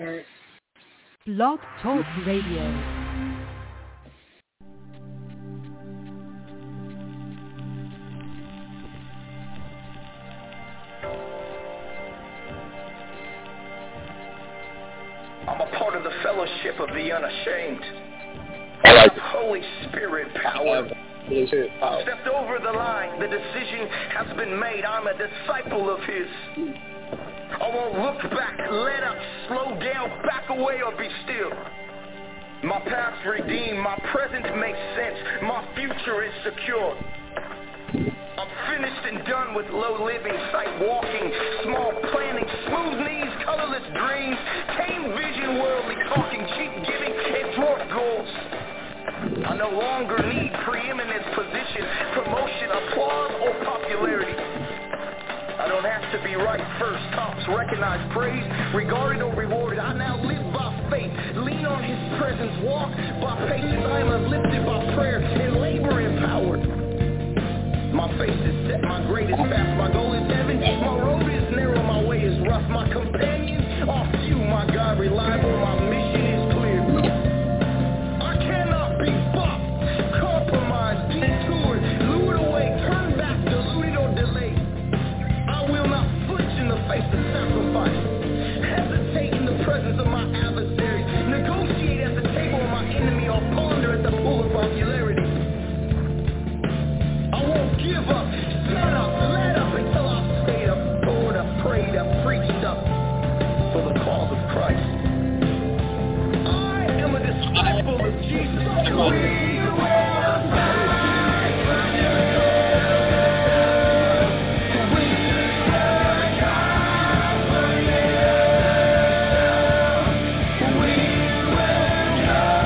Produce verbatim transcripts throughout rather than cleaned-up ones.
Blog Talk Radio. I'm a part of the fellowship of the unashamed. I like Holy Spirit power. I've stepped over the line. The decision has been made. I'm a disciple of His. I won't look back, let up, slow down, back away, or be still. My past redeemed. My present makes sense. My future is secure. I'm finished and done with low living, sight walking, small planning, smooth knees, colorless dreams, tame vision, worldly talking, cheap giving, and dwarf goals. I no longer need preeminence, position, promotion, applause, or popularity. I don't have to be right first, tops, recognized, praised, regarded, or rewarded. I now live by faith, lean on His presence, walk by patience. I am uplifted by prayer and labor empowered. My face is set, my greatest path, my goal is heaven. My road is narrow, my way is rough. My companions are few, my God reliable, my mission is clear. I cannot be bought, compromised, detoured, lured away, turned back, deluded, or delayed. I will not flinch in the face of sacrifice, hesitate in the presence of my adversaries, negotiate at the table of my enemy, or ponder at the pool of popularity. I won't give up, stand up, let up until I've stayed up, poured up, prayed up, preached up for the cause of Christ. I am a disciple of Jesus. We will fight for you. We will die for you. We will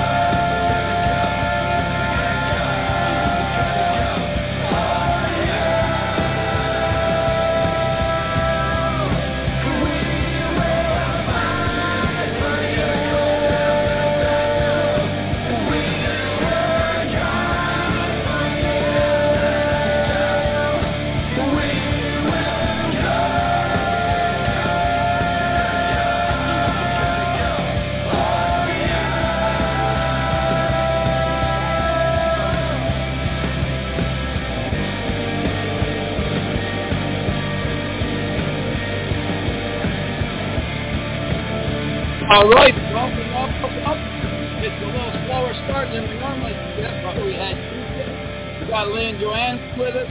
All right, welcome, welcome, welcome. It's a little slower start than we normally get, but we had we got Lynn Joanne with us.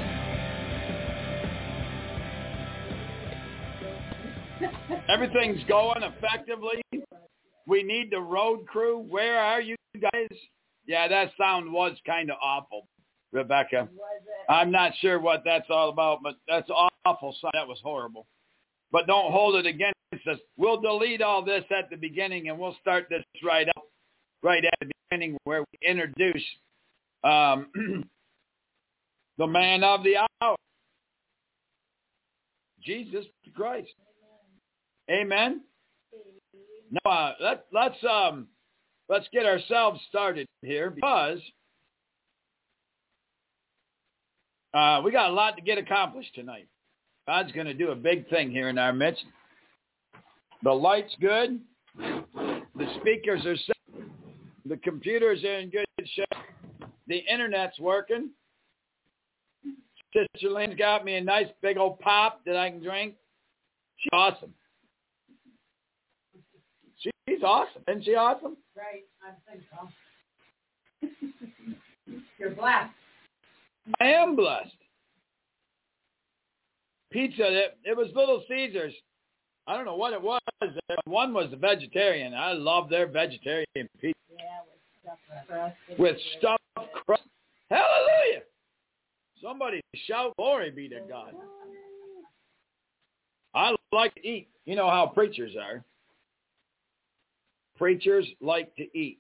Everything's going effectively. We need the road crew. Where are you guys? Yeah, that sound was kind of awful, Rebecca. I'm not sure what that's all about, but that's awful. That was horrible. But don't hold it against us. We'll delete all this at the beginning, and we'll start this right up, right at the beginning, where we introduce um, the man of the hour, Jesus Christ. Amen. Now uh, let, let's um, let's get ourselves started here, because uh, we got a lot to get accomplished tonight. God's going to do a big thing here in our midst. The light's good. The speakers are set. The computers are in good shape. The internet's working. Sister Lynn's got me a nice big old pop that I can drink. She's awesome. She's awesome. Isn't she awesome? Right. I think so. You're blessed. I am blessed. Pizza, it, it was Little Caesars. I don't know what it was. One was the vegetarian. I love their vegetarian pizza. Yeah, with stuffed crust. With stuffed crust. Hallelujah. Somebody shout glory be to God. I like to eat. You know how preachers are. Preachers like to eat.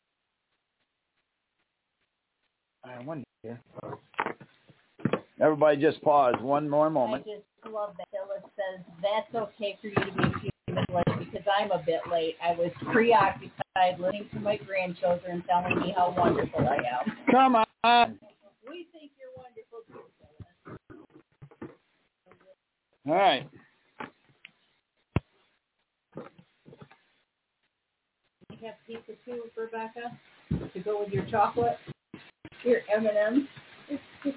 I wonder here. Everybody just pause one more moment. I just love that Phyllis says that's okay for you to be a few minutes late, because I'm a bit late. I was preoccupied listening to my grandchildren telling me how wonderful I am. Come on. We think you're wonderful too, Phyllis. All right. have pizza too, Rebecca, to go with your chocolate, your M and M's?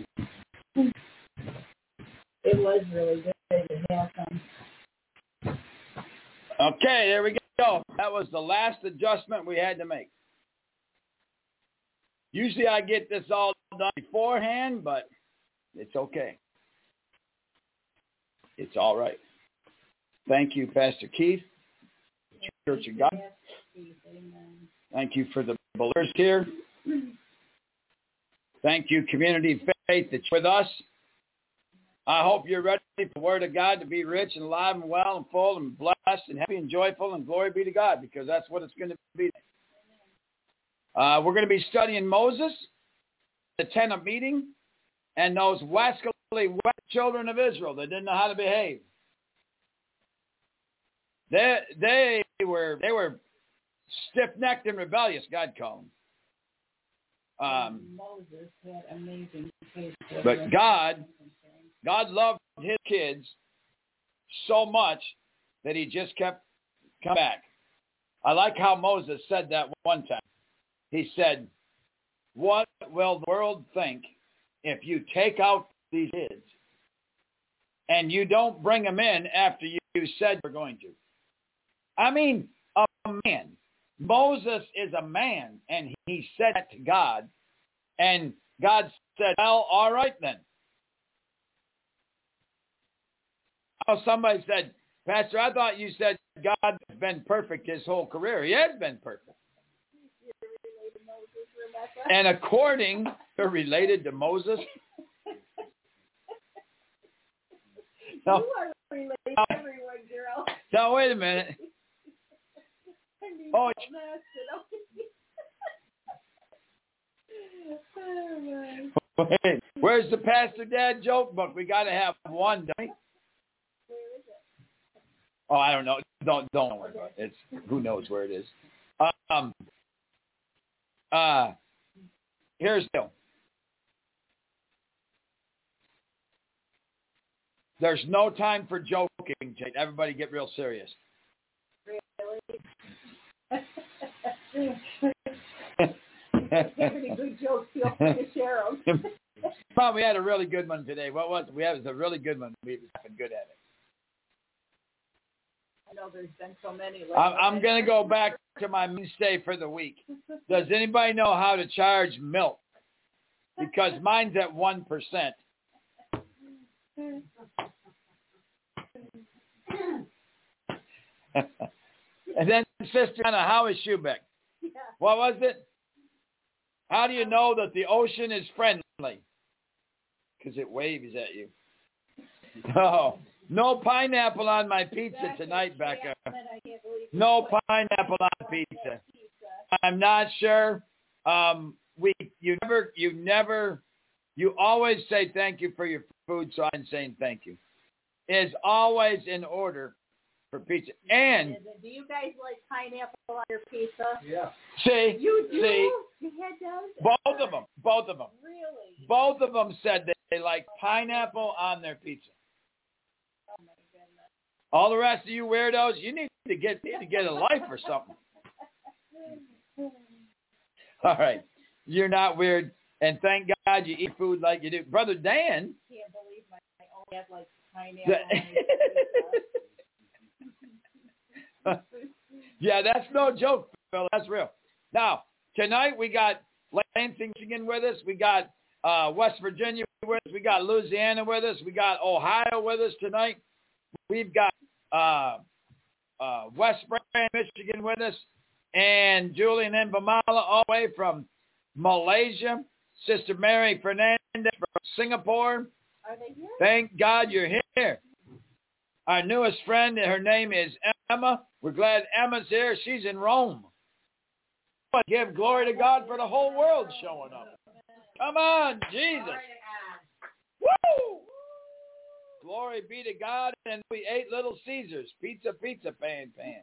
It was really good to have some. Okay, there we go. That was the last adjustment we had to make. Usually I get this all done beforehand, but it's okay. It's all right. Thank you, Pastor Keith, Church of God. Thank you for the believers here. Thank you, Community Faith, that's with us. I hope you're ready for the Word of God to be rich and alive and well and full and blessed and happy and joyful, and glory be to God, because that's what it's going to be. Uh, we're going to be studying Moses, the tent of meeting, and those wascally wet children of Israel that didn't know how to behave. They they were they were stiff-necked and rebellious, God called them. Um, Moses had amazing faith. But God, God loved his kids so much that he just kept coming back. I like how Moses said that one time. He said, "What will the world think if you take out these kids and you don't bring them in after you said you're going to?" I mean, a man. Moses is a man, and he said that to God, and God said, "Well, all right then." Oh, somebody said, "Pastor, I thought you said God has been perfect his whole career." He has been perfect. And according to related to Moses, no, you are related to everyone, girl. Now, wait a minute. Oh, wait, where's the Pastor Dad joke book? We got to have one, don't we? Where is it? Oh, I don't know. Don't don't worry about it. It's who knows where it is. Um. Uh. Here's the deal. There's no time for joking, Jake. Everybody get real serious. Really? Any good jokes, feel free to share them. Probably had a really good one today. What was it? We had a really good one. We've been good at it. I know there's been so many. I'm, I'm going to go back to my mainstay for the week. Does anybody know how to charge milk? Because mine's at one percent. And then, Sister Anna, how is Schubeck? Yeah. What was it? How do you know that the ocean is friendly? Because it waves at you. Oh, no pineapple on my pizza tonight, Becca. No pineapple on pizza. I'm not sure. Um, we, you never, you never, you always say thank you for your food, so I'm saying thank you. Is always in order for pizza. And do you guys like pineapple on your pizza? Yeah. See, you do. See, you had those? both of them, both of them. Really? Both of them said that they like pineapple on their pizza. Oh my goodness. All the rest of you weirdos, you need to get need to get a life or something. All right, you're not weird, and thank God you eat food like you do, Brother Dan. I can't believe my I only have like pineapple on my pizza. Yeah, that's no joke, Phil. That's real. Now, tonight we got Lansing, Michigan with us. We got uh, West Virginia with us. We got Louisiana with us. We got Ohio with us tonight. We've got uh, uh, West Brand, Michigan with us. And Julian Mbamala all the way from Malaysia. Sister Mary Fernandez from Singapore. Are they here? Thank God you're here. Our newest friend, her name is Emma. We're glad Emma's here. She's in Rome. Give glory to God for the whole world showing up. Come on, Jesus. Woo! Glory be to God. And we ate Little Caesars. Pizza, pizza, pan, pan.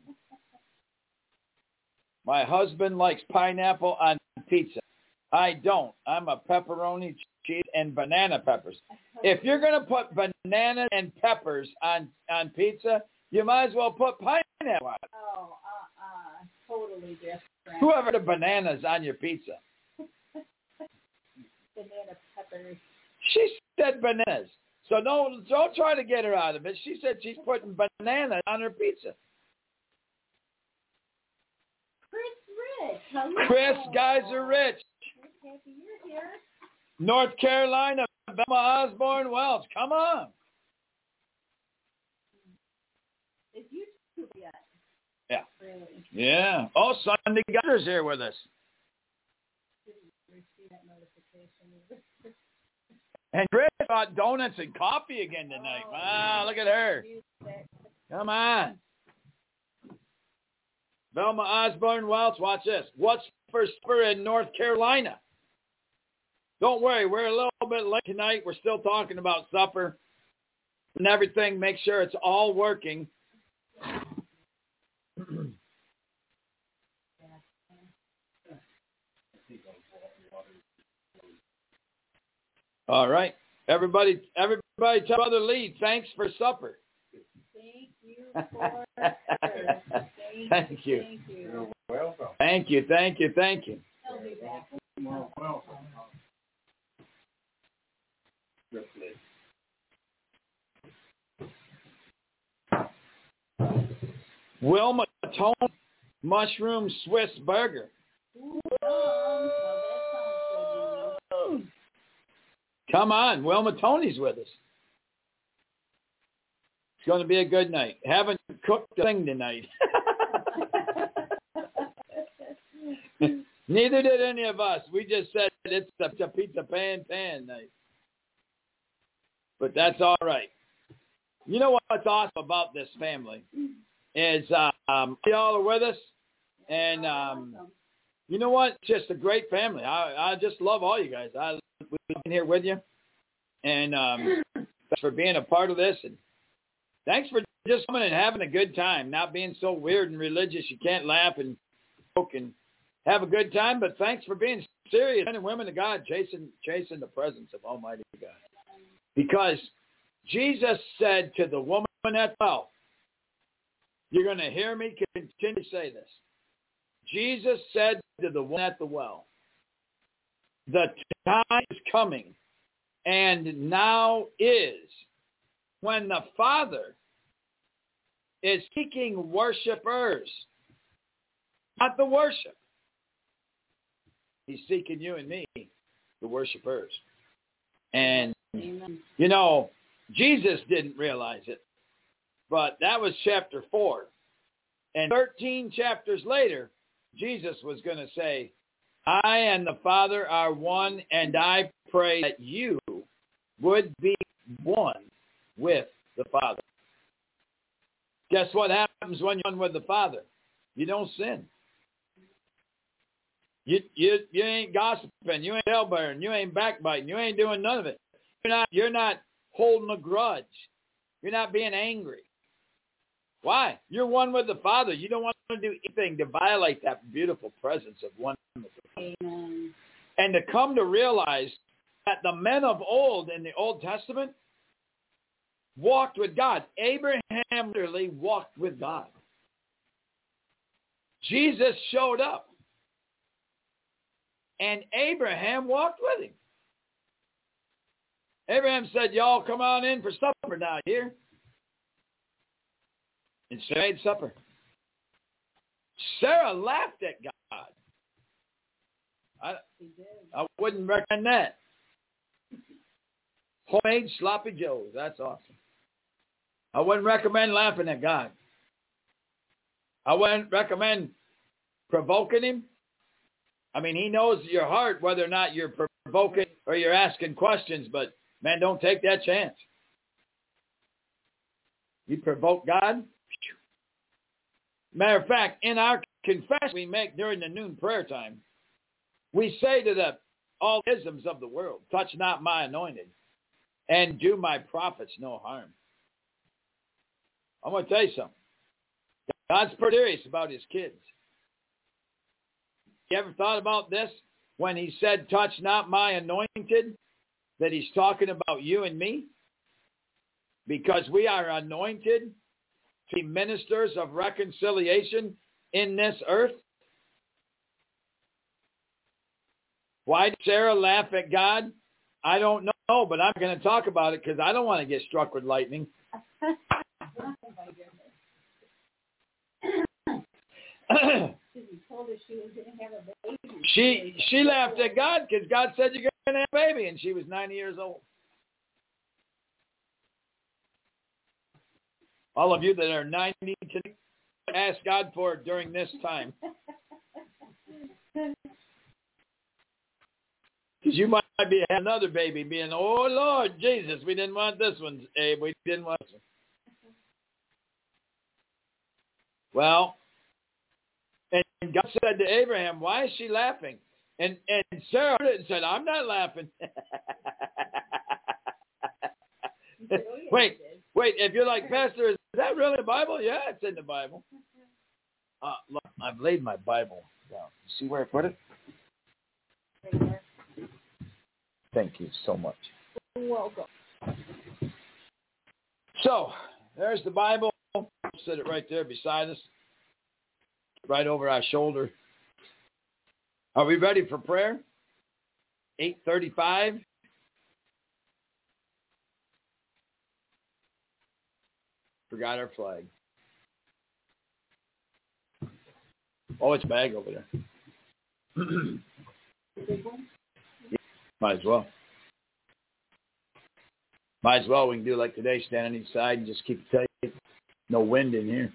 My husband likes pineapple on pizza. I don't. I'm a pepperoni, cheese, and banana peppers. If you're going to put bananas and peppers on, on pizza, you might as well put pineapple on it. Oh, uh-uh. Totally totally different. Whoever the bananas on your pizza. Banana peppers. She said bananas. So no, don't try to get her out of it. She said she's putting bananas on her pizza. Chris Rich. Hello. Chris Geyser Rich. Happy you're here. North Carolina, Velma Osborne Wells. Come on. Is YouTube yet? Yeah. Really? Yeah. Oh, Sunday Gutter's here with us. And Chris bought donuts and coffee again tonight. Oh, wow, look at her. Come on. Velma Osborne Welch, watch this. What's for supper in North Carolina? Don't worry, we're a little bit late tonight. We're still talking about supper and everything. Make sure it's all working. All right. Everybody, everybody tell Brother Lee, thanks for supper. Thank you for supper. Thank, thank you. Thank you. You're welcome. Thank you, thank you, thank you. I'll be back. You're welcome. Yes, please. Wilma Tone Mushroom Swiss Burger. Ooh, well, that sounds good. Come on, Wilma Tony's with us. It's going to be a good night. Haven't cooked a thing tonight. Neither did any of us. We just said it's a pizza pan pan night. But that's all right. You know what's awesome about this family is uh, um, y'all are with us, and um, you know what? It's just a great family. I I just love all you guys. I we've been here with you, and um, thanks for being a part of this, and thanks for just coming and having a good time, not being so weird and religious you can't laugh and joke and have a good time. But thanks for being serious men and women of God, chasing chasing the presence of Almighty God, because Jesus said to the woman at the well, you're going to hear me continue to say this. Jesus said to the woman at the well, the time is coming, and now is, when the Father is seeking worshipers, not the worship. He's seeking you and me, the worshipers. And, Amen. you know, Jesus didn't realize it, but that was chapter four. And thirteen chapters later, Jesus was going to say, I and the Father are one, and I pray that you would be one with the Father. Guess what happens when you're one with the Father? You don't sin. You you you ain't gossiping. You ain't talebearing. You ain't backbiting. You ain't doing none of it. You're not you're not holding a grudge. You're not being angry. Why? You're one with the Father. You don't want to do anything to violate that beautiful presence of one with the Father. Amen. And to come to realize that the men of old in the Old Testament walked with God. Abraham literally walked with God. Jesus showed up. And Abraham walked with him. Abraham said, y'all come on in for supper now here. And Sarah made supper. Sarah laughed at God. I, I wouldn't recommend that. Homemade sloppy joes. That's awesome. I wouldn't recommend laughing at God. I wouldn't recommend provoking him. I mean, he knows your heart, whether or not you're provoking or you're asking questions, but, man, don't take that chance. You provoke God. Matter of fact, in our confession we make during the noon prayer time, we say to the all isms of the world, touch not my anointed, and do my prophets no harm. I'm going to tell you something. God's pretty serious about his kids. You ever thought about this? When he said, touch not my anointed, that he's talking about you and me? Because we are anointed to be ministers of reconciliation in this earth. Why did Sarah laugh at God? I don't know, but I'm going to talk about it because I don't want to get struck with lightning. she she laughed at God because God said you're going to have a baby, and she was ninety years old. All of you that are ninety today, ask God for it during this time. Because you might be another baby being, oh, Lord Jesus, we didn't want this one, Abe. We didn't want this one. Well, and God said to Abraham, why is she laughing? And and Sarah said, I'm not laughing. wait, wait, if you're like, Pastor, is that really the Bible? Yeah, it's in the Bible. Uh, look, I've laid my Bible down. See where I put it? Thank you so much. You're welcome. So, there's the Bible. Sit it right there beside us, right over our shoulder. Are we ready for prayer? eight thirty-five. Forgot our flag. Oh, it's a bag over there. Might as well. Might as well. We can do like today, stand on each side and just keep it tight. No wind in here.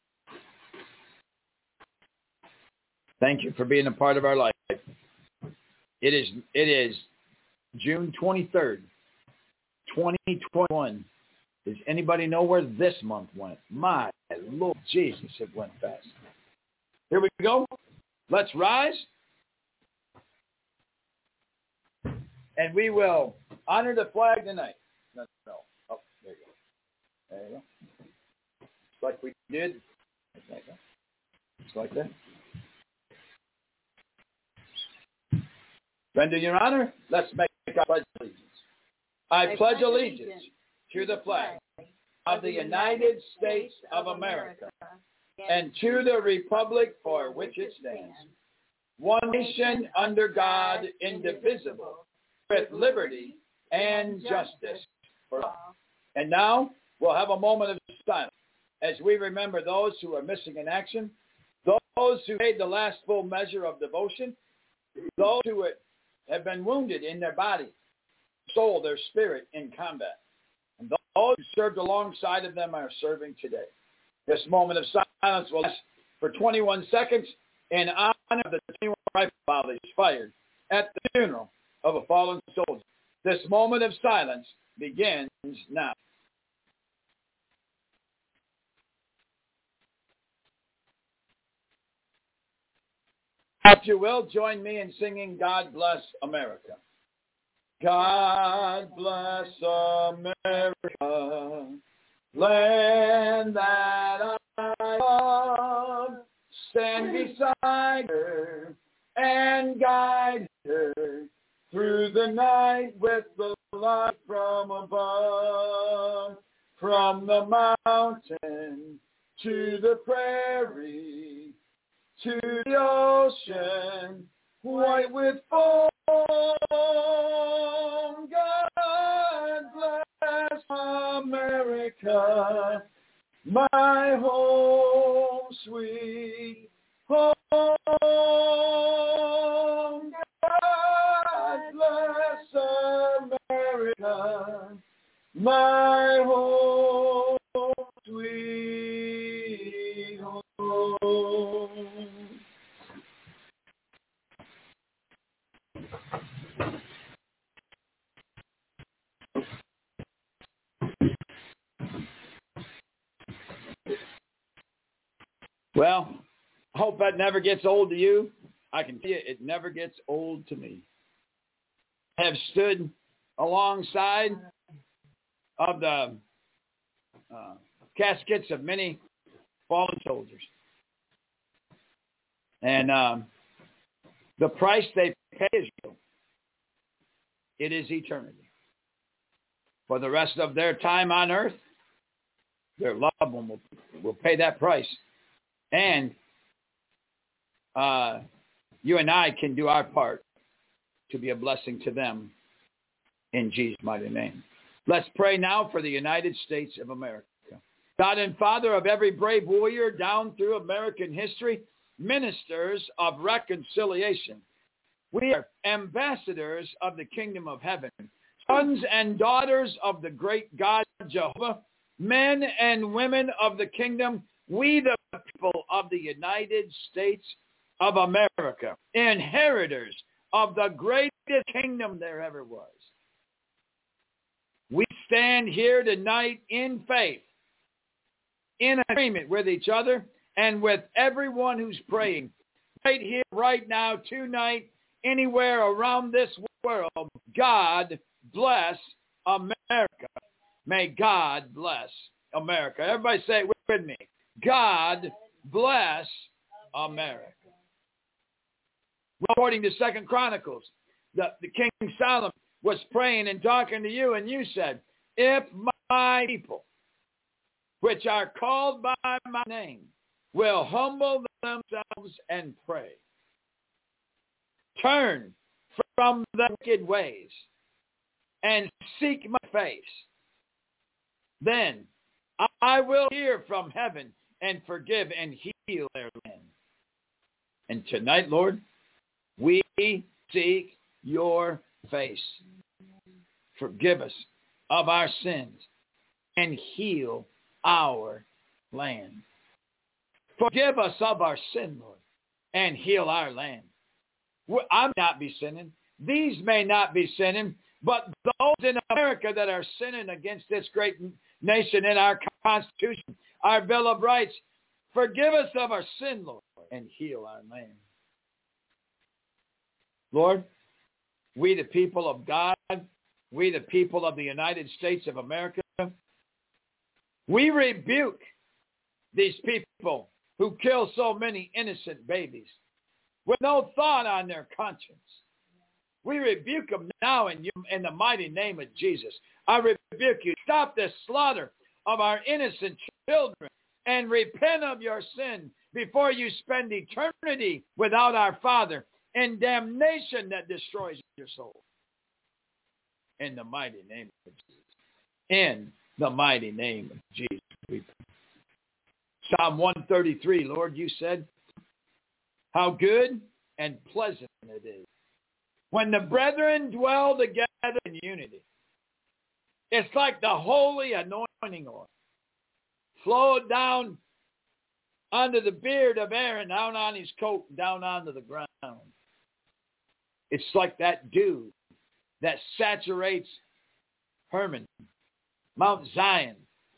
Thank you for being a part of our life. It is it is June twenty-third, twenty twenty-one. Does anybody know where this month went? My Lord Jesus, it went fast. Here we go. Let's rise. And we will honor the flag tonight. No, no. Oh, there you go. There you go. Just like we did. Just like that. Just like that. Render your honor. Let's make our pledge allegiance. I, I pledge allegiance to the flag of the United States of America and to the republic for which it stands, one nation under God, indivisible, with liberty and justice for all. And now we'll have a moment of silence as we remember those who are missing in action, those who made the last full measure of devotion, those who have been wounded in their body, soul, their spirit in combat, and those who served alongside of them are serving today. This moment of silence will last for twenty-one seconds in honor of the twenty-one rifle volleys fired at the funeral of a fallen soldier. This moment of silence begins now. If you will, join me in singing God Bless America. God bless America, land that I love. Stand beside her and guide her through the night with the light from above. From the mountain to the prairie, to the ocean, white with foam. God bless America, my home, sweet home. God bless America, my home, sweet home. Well, I hope that never gets old to you. I can tell you it never gets old to me. I have stood alongside of the uh, caskets of many fallen soldiers. And um, the price they pay is real. It is eternity. For the rest of their time on earth, their loved one will, will pay that price. And uh, you and I can do our part to be a blessing to them in Jesus' mighty name. Let's pray now for the United States of America. God and Father of every brave warrior down through American history, ministers of reconciliation. We are ambassadors of the kingdom of heaven, sons and daughters of the great God Jehovah, men and women of the kingdom, we the people of the United States of America, inheritors of the greatest kingdom there ever was. We stand here tonight in faith, in agreement with each other and with everyone who's praying right here, right now, tonight, anywhere around this world. God bless America. May God bless America. Everybody say it with me. God bless America. According to Second Chronicles, the, the King Solomon was praying and talking to you, and you said, if my people, which are called by my name, will humble themselves and pray, turn from the wicked ways, and seek my face, then I will hear from heaven and forgive and heal their land. And tonight, Lord, we seek your face. Forgive us of our sins and heal our land. Forgive us of our sin, Lord, and heal our land. I may not be sinning. These may not be sinning, but those in America that are sinning against this great nation in our Constitution, our Bill of Rights, forgive us of our sin, Lord, and heal our land. Lord, we the people of God, we the people of the United States of America, we rebuke these people who kill so many innocent babies with no thought on their conscience. We rebuke them now in, you, in the mighty name of Jesus. I rebuke you. Stop this slaughter of our innocent children and repent of your sin before you spend eternity without our Father in damnation that destroys your soul. In the mighty name of Jesus. In the mighty name of Jesus. We pray. Psalm one thirty-three, Lord, you said, how good and pleasant it is when the brethren dwell together in unity. It's like the holy anointing oil flowed down under the beard of Aaron, down on his coat, down onto the ground. It's like that dew that saturates Hermon, Mount Zion,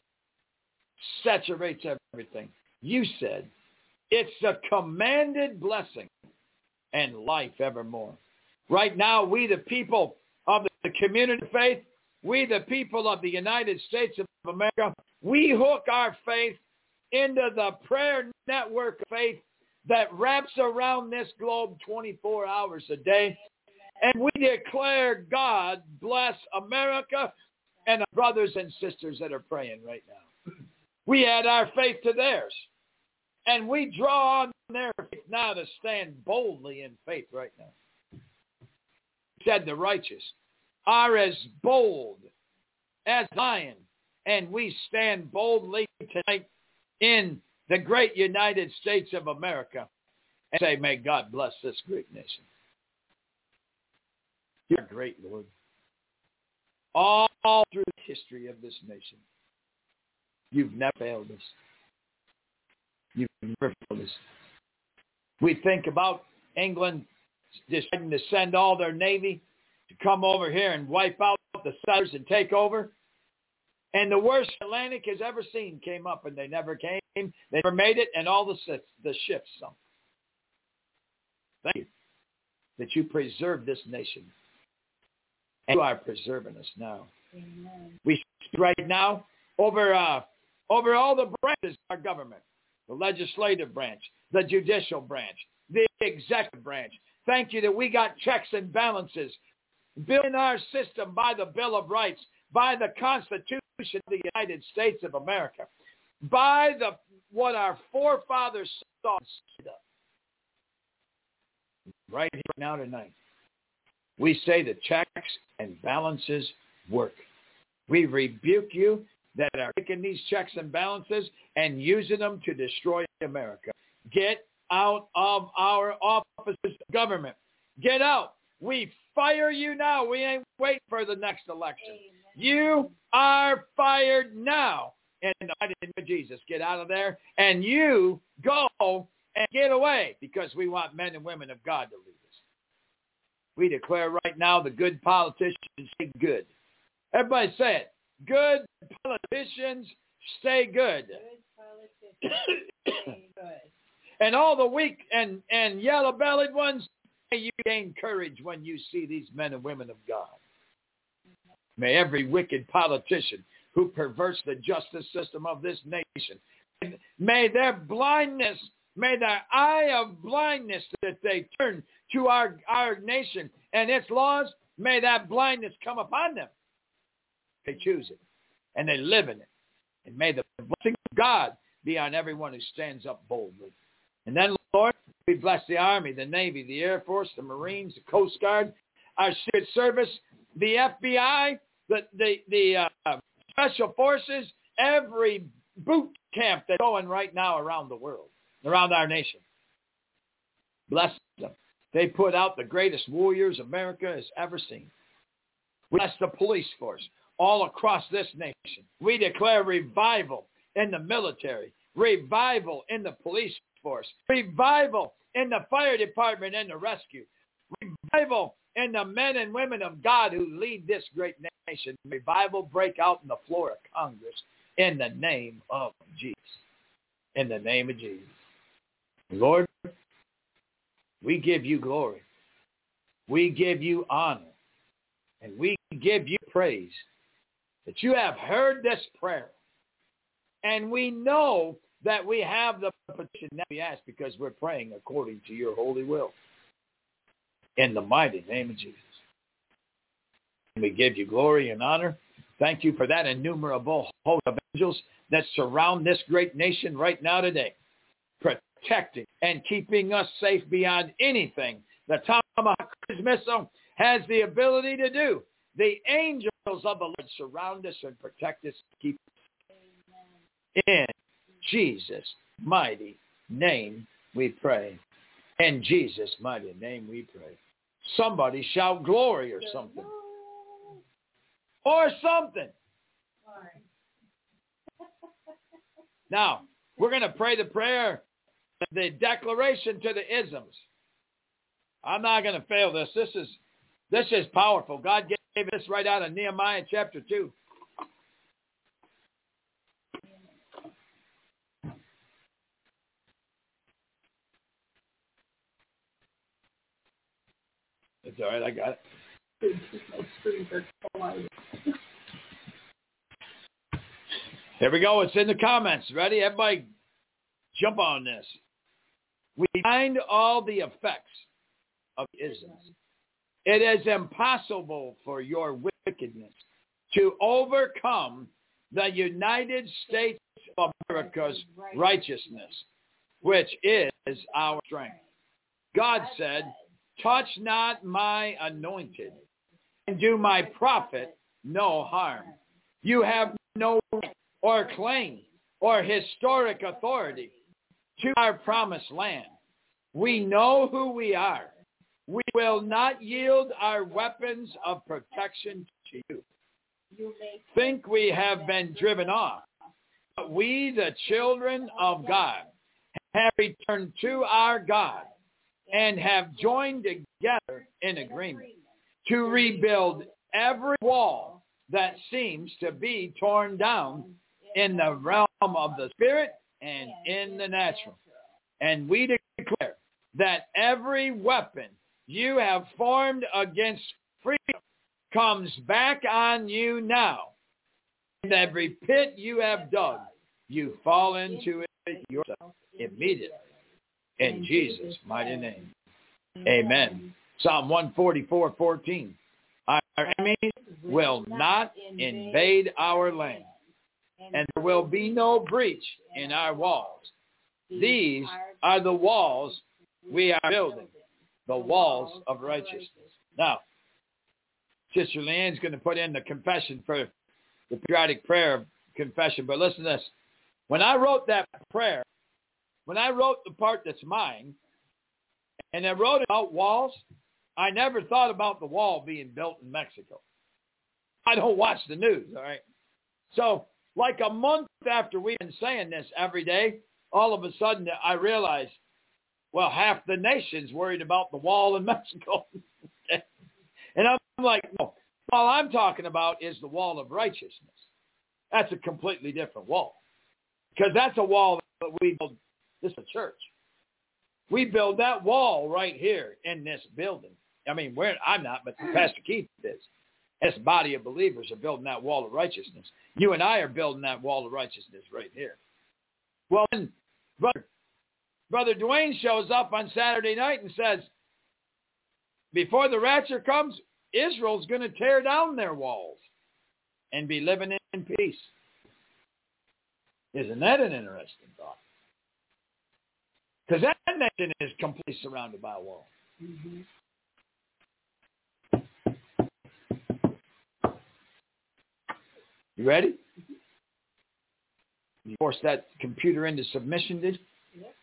saturates everything. You said, it's a commanded blessing and life evermore. Right now, we the people of the community of faith, we the people of the United States of America, we hook our faith into the prayer network of faith that wraps around this globe twenty-four hours a day. And we declare, God bless America and our brothers and sisters that are praying right now. We add our faith to theirs. And we draw on their faith now to stand boldly in faith right now. Said the righteous are as bold as lion, and we stand boldly tonight in the great United States of America and say, may God bless this great nation. You're great, Lord. All through the history of this nation, you've never failed us. You've never failed us. We think about England deciding to send all their navy to come over here and wipe out the settlers and take over. And the worst Atlantic has ever seen came up, and they never came. They never made it, and all the ships, the ships sunk. Thank you that you preserved this nation. And you are preserving us now. Amen. We speak right now over uh, over all the branches of our government, the legislative branch, the judicial branch, the executive branch. Thank you that we got checks and balances built in our system by the Bill of Rights, by the Constitution of the United States of America, by the what our forefathers saw right here now tonight. We say the checks and balances work. We rebuke you that are taking these checks and balances and using them to destroy America. Get out of our offices of government. Get out. We fire you now. We ain't waiting for the next election. Amen. You are fired now. In the mighty name of Jesus, get out of there, and you go and get away, because we want men and women of God to lead us. We declare right now the good politicians say good. Everybody say it. Good politicians stay good. Good politicians stay good. And all the weak and, and yellow-bellied ones, may you gain courage when you see these men and women of God. May every wicked politician who perverts the justice system of this nation, may their blindness, may their eye of blindness that they turn to our, our nation and its laws, may that blindness come upon them. They choose it, and they live in it. And may the blessing of God be on everyone who stands up boldly. And then, Lord, we bless the Army, the Navy, the Air Force, the Marines, the Coast Guard, our Secret Service, the F B I, the, the, the uh, Special Forces, every boot camp that's going right now around the world, around our nation. Bless them. They put out the greatest warriors America has ever seen. Bless the police force all across this nation. We declare revival in the military, revival in the police force, revival in the fire department and the rescue, revival in the men and women of God who lead this great nation. Revival break out in the floor of Congress in the name of Jesus. In the name of Jesus. Lord, we give you glory. We give you honor. And we give you praise that you have heard this prayer. And we know that we have the petition that we ask because we're praying according to your holy will. In the mighty name of Jesus. We give you glory and honor. Thank you for that innumerable host of angels that surround this great nation right now today, protecting and keeping us safe beyond anything the Tomahawk cruise missile has the ability to do. The angels of the Lord surround us and protect us and keep us. In Jesus' mighty name we pray. In Jesus' mighty name we pray. Somebody shout glory or something. Or something. Now, we're going to pray the prayer, the declaration to the isms. I'm not going to fail this. This is this is powerful. God gave this right out of Nehemiah chapter two. It's all right. I got it. Here we go. It's in the comments. Ready? Everybody jump on this. We find all the effects of isms. It is impossible for your wickedness to overcome the United States of America's righteousness, which is our strength. God said, touch not my anointed and do my prophet no harm. You have no right or claim or historic authority to our promised land. We know who we are. We will not yield our weapons of protection to you. Think we have been driven off. But we, the children of God, have returned to our God and have joined together in agreement to rebuild every wall that seems to be torn down in the realm of the spirit and in the natural. And we declare that every weapon you have formed against freedom comes back on you now. And every pit you have dug, you fall into it yourself immediately. In Jesus' mighty name. Amen. Psalm one forty-four fourteen. Our enemies will not invade our land, and there will be no breach in our walls. These are the walls we are building, the walls of righteousness. Now, Sister Leanne's going to put in the confession for the periodic prayer confession. But listen to this. When I wrote that prayer, when I wrote the part that's mine, and I wrote about walls, I never thought about the wall being built in Mexico. I don't watch the news, all right? So like a month after we've been saying this every day, all of a sudden I realized, well, half the nation's worried about the wall in Mexico. And I'm like, no, all I'm talking about is the wall of righteousness. That's a completely different wall. Because that's a wall that we build. This is a church. We build that wall right here in this building. I mean, we're, I'm not, but Pastor Keith is. This body of believers are building that wall of righteousness. You and I are building that wall of righteousness right here. Well, then, Brother, Brother Dwayne shows up on Saturday night and says, before the rapture comes, Israel's going to tear down their walls and be living in peace. Isn't that an interesting thought? Because that nation is completely surrounded by a wall. Mm-hmm. You ready? You forced that computer into submission, did you? Yes,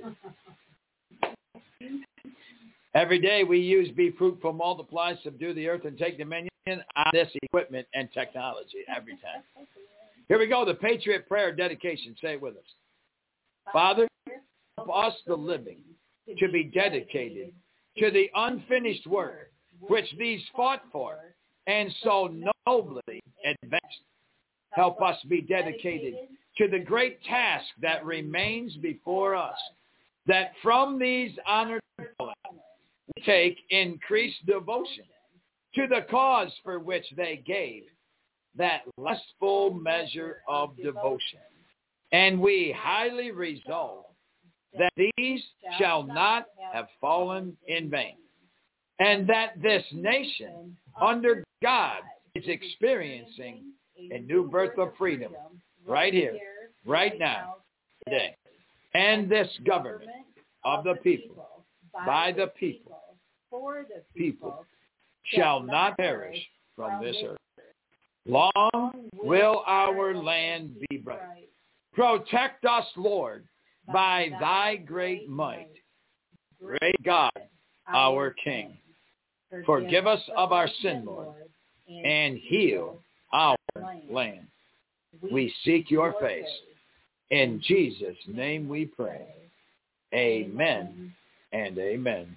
we did. Every day we use be fruitful, multiply, subdue the earth, and take dominion on this equipment and technology every time. Here we go, the Patriot Prayer dedication. Say it with us. Father, help us the living to be dedicated to the unfinished work which these fought for and so nobly advanced. Help us be dedicated to the great task that remains before us, that from these honored we take increased devotion to the cause for which they gave that lustful measure of devotion. And we highly resolve that these shall not have fallen in vain, and that this nation under God is experiencing a new birth of freedom right here, right now, today. And this government of the people, by the people, for the people, shall not perish from this earth. Long will our land be bright. Protect us, Lord, by thy great might. Great God, our King. Forgive us of our sin, Lord, and heal our land. We seek your face. In Jesus' name we pray. Amen and amen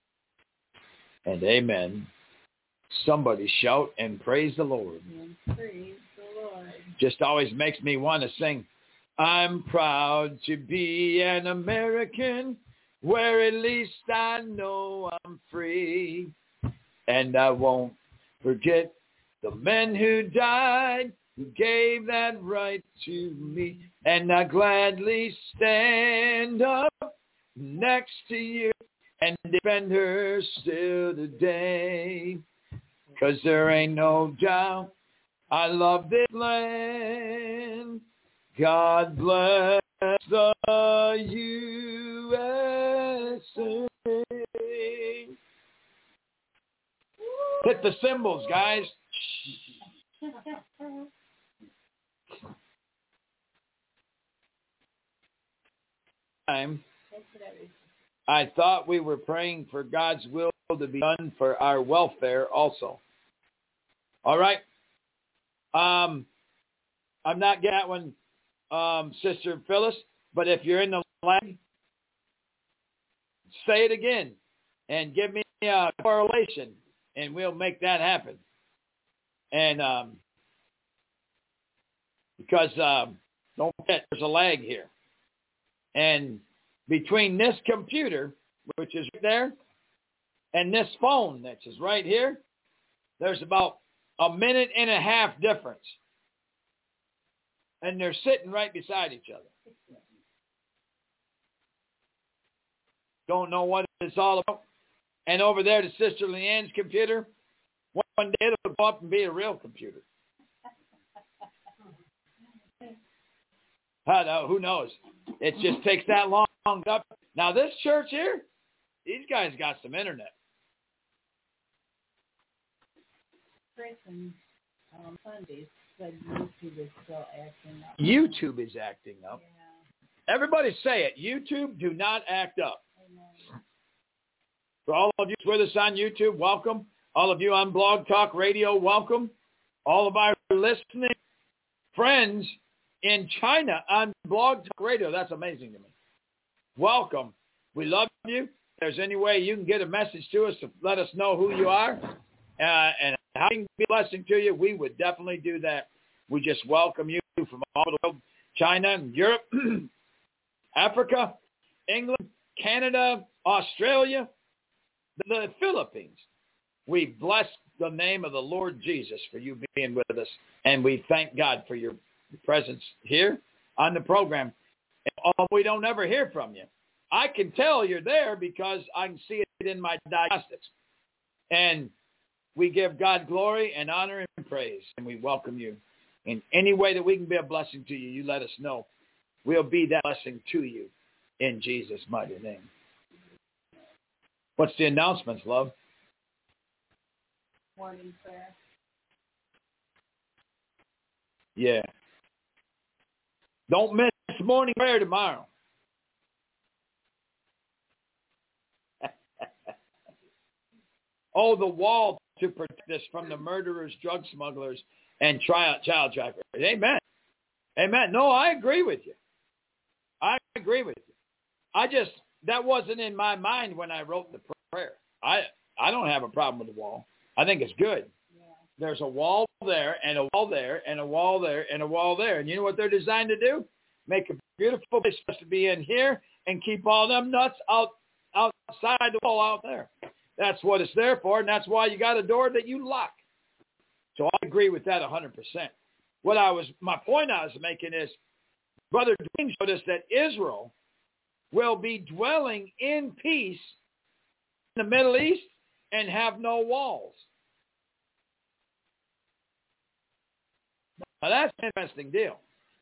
and amen. Somebody shout and praise the Lord. Praise the Lord. Just always makes me want to sing, I'm proud to be an American, where at least I know I'm free. And I won't forget the men who died, who gave that right to me. And I gladly stand up next to you and defend her still today. 'Cause there ain't no doubt I love this land. God bless the U S A. Hit the cymbals, guys. Time. I thought we were praying for God's will to be done for our welfare also. All right. Um, I'm not getting that one, um, Sister Phyllis, but if you're in the line, say it again and give me a correlation, and we'll make that happen. And um, because um, don't forget, there's a lag here. And between this computer, which is right there, and this phone, that's is right here, there's about a minute and a half difference. And they're sitting right beside each other. Don't know what it's all about. And over there to Sister Leanne's computer, one day it'll go up and be a real computer. I know, who knows? It just takes that long. Up. Now this church here, these guys got some internet. Chris and um, Sundays said YouTube is still acting up. YouTube is acting up. Yeah. Everybody say it. YouTube, do not act up. Amen. For all of you with us on YouTube, welcome. All of you on Blog Talk Radio, welcome. All of our listening friends in China on Blog Talk Radio, that's amazing to me. Welcome. We love you. If there's any way you can get a message to us to let us know who you are uh, and how we can be a blessing to you, we would definitely do that. We just welcome you from all the world, China, Europe, Africa, England, Canada, Australia, the Philippines. We bless the name of the Lord Jesus for you being with us, and we thank God for your presence here on the program. And although we don't ever hear from you, I can tell you're there because I can see it in my diagnostics. And we give God glory and honor and praise, and we welcome you. In any way that we can be a blessing to you, you let us know. We'll be that blessing to you in Jesus' mighty name. What's the announcements, love? Morning prayer. Yeah. Don't miss morning prayer tomorrow. Oh, the wall to protect us from the murderers, drug smugglers, and child traffickers. Amen. Amen. No, I agree with you. I agree with you. I just, that wasn't in my mind when I wrote the prayer. I, I don't have a problem with the wall. I think it's good. Yeah. There's a wall there and a wall there and a wall there and a wall there. And you know what they're designed to do? Make a beautiful place for us to be in here and keep all them nuts out outside the wall out there. That's what it's there for, and that's why you got a door that you lock. So I agree with that one hundred percent. What I was, my point I was making is, Brother Dwayne showed us that Israel will be dwelling in peace in the Middle East and have no walls. Now that's an interesting deal.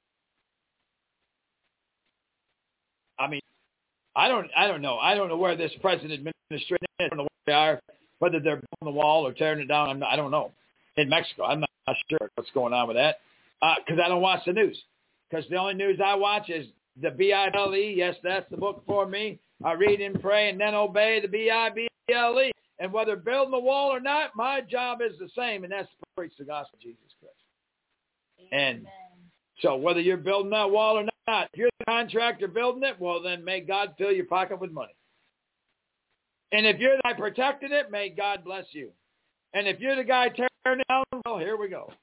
I mean, I don't, I don't know. I don't know where this present administration is. I don't know where they are, whether they're building the wall or tearing it down. I'm not, I don't know. In Mexico, I'm not sure what's going on with that because uh, I don't watch the news. Because the only news I watch is the B I B L E. Yes, that's the book for me. I read and pray and then obey the B I B L E. And whether building the wall or not, my job is the same, and that's to preach the gospel of Jesus Christ. Amen. And so whether you're building that wall or not, if you're the contractor building it, well, then may God fill your pocket with money. And if you're the guy protecting it, may God bless you. And if you're the guy tearing it down, well, here we go.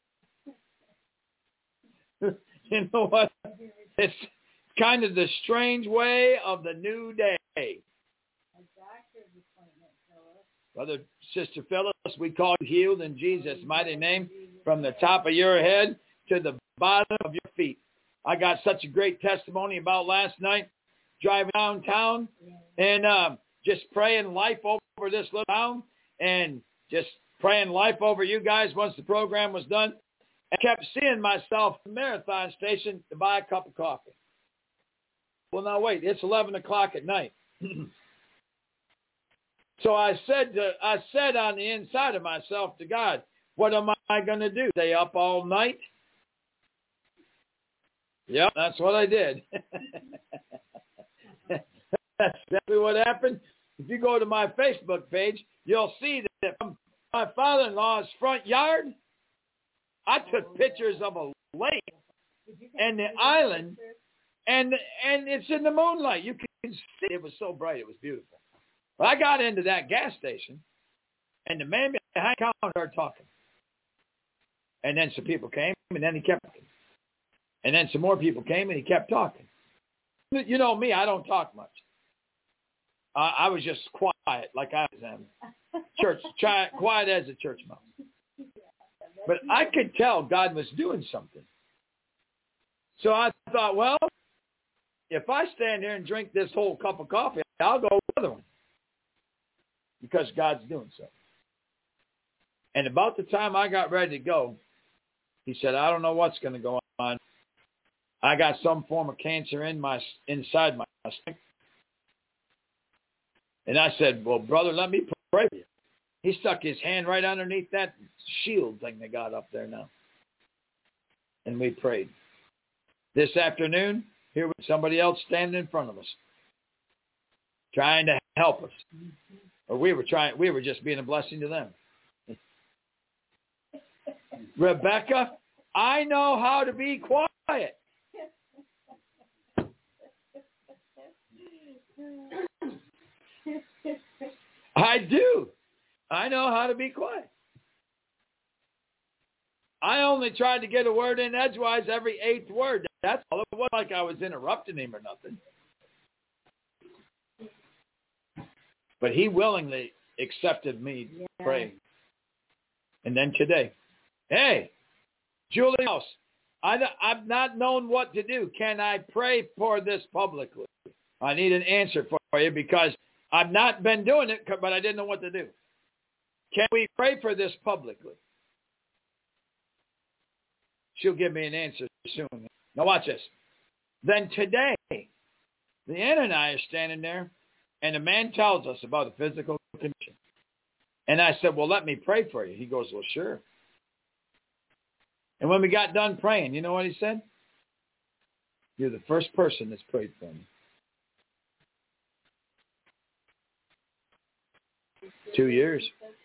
You know what? It's kind of the strange way of the new day. A doctor's appointment, Phyllis. Brother, Sister Phyllis, we call you healed in Jesus' mighty name from the top of your head to the bottom of your feet. I got such a great testimony about last night, driving downtown and uh, just praying life over this little town and just praying life over you guys once the program was done. I kept seeing myself at the Marathon Station to buy a cup of coffee. Well, now wait, it's eleven o'clock at night. So I said, to, I said on the inside of myself to God, what am I going to do? Stay up all night? Yep, that's what I did. That's exactly what happened. If you go to my Facebook page, you'll see that from my father-in-law's front yard, I took pictures of a lake and the island, and and it's in the moonlight. You can see it was so bright. It was beautiful. But I got into that gas station, and the man behind the counter started talking. And then some people came, and then he kept talking. And then some more people came, and he kept talking. You know me, I don't talk much. Uh, I was just quiet, like I was um, church, quiet as a church mouse. But I could tell God was doing something. So I thought, well, if I stand here and drink this whole cup of coffee, I'll go with another one. Because God's doing something. And about the time I got ready to go, he said, I don't know what's going to go on. I got some form of cancer in my inside my stomach. And I said, well, brother, let me pray for you. He stuck his hand right underneath that shield thing they got up there now. And we prayed. This afternoon, here was somebody else standing in front of us, trying to help us. Or we were trying, we were just being a blessing to them. Rebecca, I know how to be quiet. I do. I know how to be quiet. I only tried to get a word in edgewise every eighth word. That's all. It wasn't like I was interrupting him or nothing. But he willingly accepted me yeah. praying. And then today, hey, Julie House, I, I've not known what to do. Can I pray for this publicly? I need an answer for you because I've not been doing it, but I didn't know what to do. Can we pray for this publicly? She'll give me an answer soon. Now watch this. Then today, Leanne and I are standing there, and the man tells us about a physical condition. And I said, well, let me pray for you. He goes, well, sure. And when we got done praying, you know what he said? You're the first person that's prayed for me. Two years.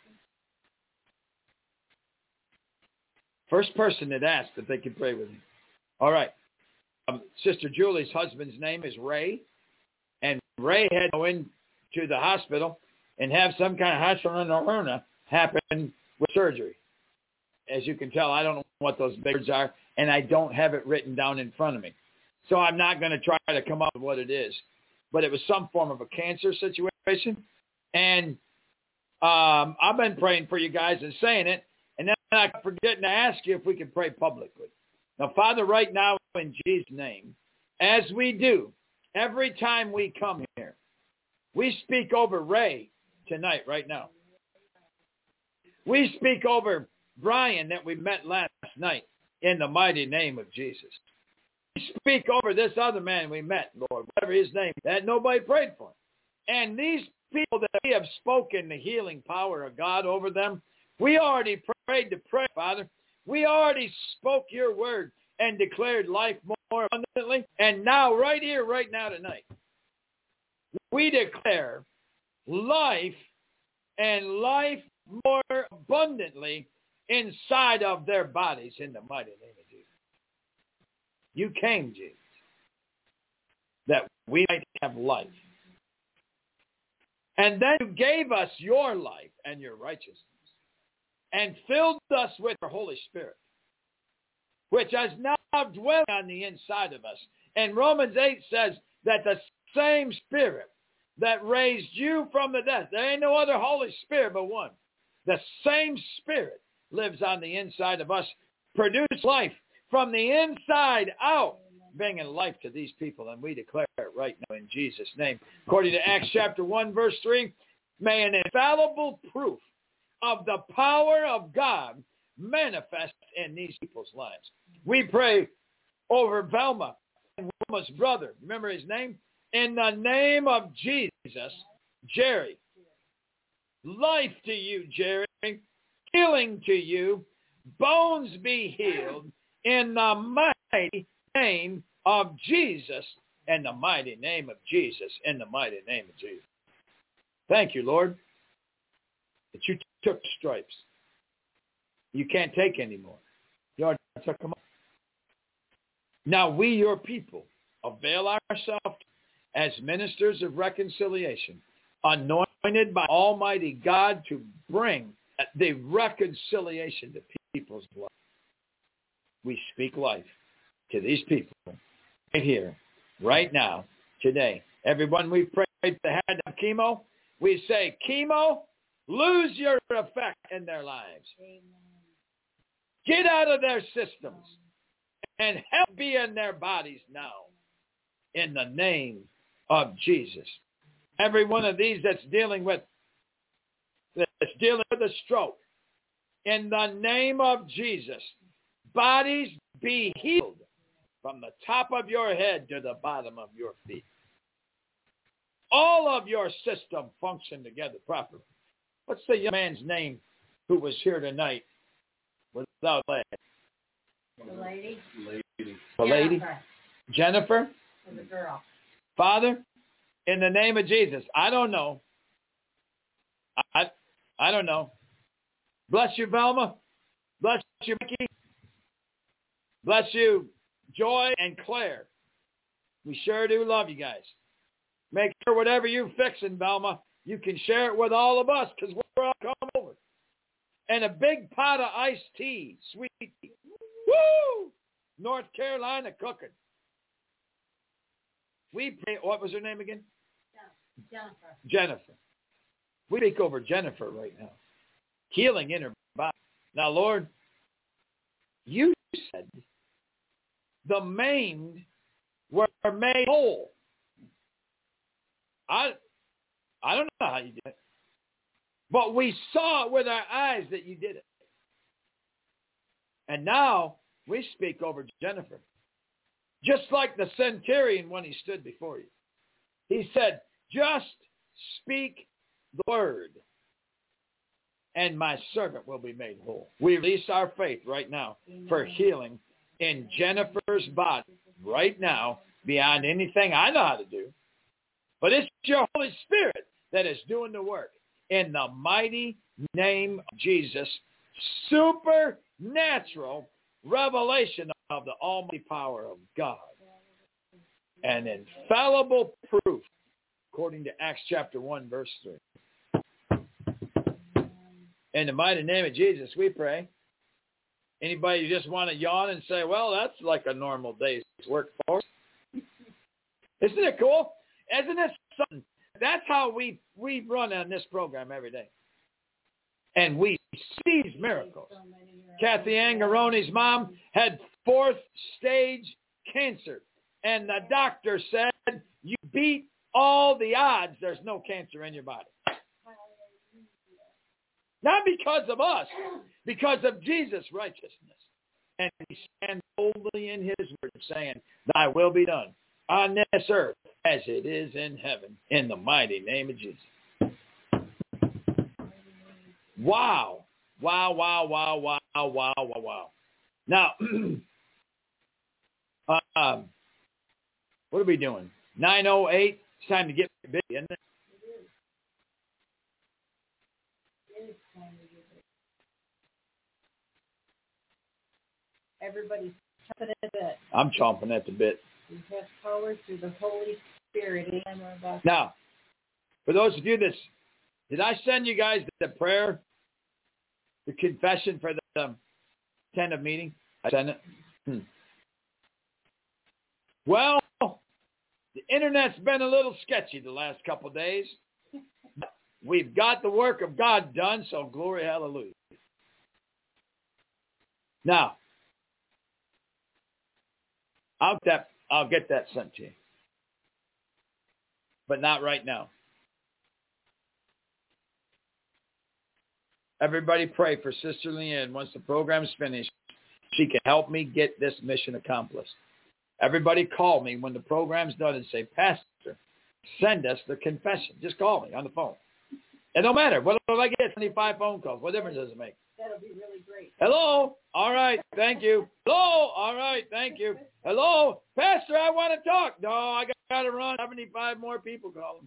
First person that asked if they could pray with me. All right. Um, Sister Julie's husband's name is Ray. And Ray had to go into the hospital and have some kind of hospital happen with surgery. As you can tell, I don't know what those big words are, and I don't have it written down in front of me. So I'm not going to try to come up with what it is. But it was some form of a cancer situation. And um, I've been praying for you guys and saying it. And then I kept forgetting to ask you if we could pray publicly. Now, Father, right now in Jesus' name, as we do every time we come here, we speak over Ray tonight, right now. We speak over Brian that we met last night in the mighty name of Jesus. We speak over this other man we met, Lord, whatever his name, that nobody prayed for. And these people that we have spoken the healing power of God over them, we already prayed to pray, Father. We already spoke your word and declared life more abundantly. And now, right here, right now, tonight, we declare life and life more abundantly inside of their bodies in the mighty name of Jesus. You came, Jesus, that we might have life. And then you gave us your life and your righteousness and filled us with the Holy Spirit, which has now dwelt on the inside of us. And Romans eight says that the same Spirit that raised you from the dead, there ain't no other Holy Spirit but one. The same Spirit lives on the inside of us, produce life from the inside out, bringing life to these people. And we declare it right now in Jesus' name. According to Acts chapter one, verse three, may an infallible proof of the power of God manifest in these people's lives. We pray over Velma and Wilma's brother. Remember his name? In the name of Jesus, Jerry. Life to you, Jerry. Healing to you. Bones be healed in the mighty name of Jesus. In the mighty name of Jesus. In the mighty name of Jesus. Thank you, Lord, that you took stripes. You can't take anymore. You already took them up. Now we, your people, avail ourselves as ministers of reconciliation, anointed by Almighty God to bring the reconciliation to people's lives. We speak life to these people right here, right now, today. Everyone we've prayed that had chemo, we say, chemo, lose your effect in their lives. Amen. Get out of their systems and help be in their bodies now in the name of Jesus. Every one of these that's dealing with that's dealing with a stroke, in the name of Jesus, bodies be healed from the top of your head to the bottom of your feet. All of your system function together properly. What's the young man's name who was here tonight without leg? The lady? Lady. The lady? Jennifer? And the girl. Father, in the name of Jesus, I don't know. I I don't know. Bless you, Velma. Bless you, Mickey. Bless you, Joy and Claire. We sure do love you guys. Make sure whatever you're fixing, Velma, you can share it with all of us because we're all coming over. And a big pot of iced tea, sweet tea. Woo! North Carolina cooking. We pray, what was her name again? Jennifer. Jennifer. We speak over Jennifer right now. Healing in her body. Now, Lord, you said the maimed were made whole. I, I don't know how you did it. But we saw it with our eyes that you did it. And now we speak over Jennifer. Just like the centurion when he stood before you. He said, just speak the word, and my servant will be made whole. We release our faith right now for healing in Jennifer's body right now beyond anything I know how to do. But it's your Holy Spirit that is doing the work. In the mighty name of Jesus, supernatural revelation of the almighty power of God and infallible proof, according to Acts chapter one, verse three. In the mighty name of Jesus, we pray. Anybody who just want to yawn and say, well, that's like a normal day's work for us. Isn't it cool? Isn't it something? That's how we, we run on this program every day. And we see miracles. Kathy Angaroni's mom had fourth stage cancer. And the doctor said, you beat all the odds. There's no cancer in your body. Not because of us, because of Jesus' righteousness. And he stands boldly in his word saying, thy will be done on this earth as it is in heaven, in the mighty name of Jesus. Wow. Wow, wow, wow, wow, wow, wow, wow. Now, um, what are we doing? nine oh eight. It's time to get busy, isn't it? It is time to get busy. Everybody's chomping at the bit. I'm chomping at the bit. We have power through the Holy Spirit. Now, for those of you that, did I send you guys the prayer, the confession for the um, tentative meeting? I sent it. Hmm. Well, the internet's been a little sketchy the last couple of days. We've got the work of God done, so glory, hallelujah. Now, I'll get that, I'll get that sent to you. But not right now. Everybody pray for Sister Leanne. Once the program's finished, she can help me get this mission accomplished. Everybody call me when the program's done and say, Pastor, send us the confession. Just call me on the phone. It don't matter. What if I get twenty-five phone calls? What difference does it make? That'll be really great. Hello? All right. Thank you. Hello? All right. Thank you. Hello? Pastor, I want to talk. No, I got to run. seventy-five more people calling.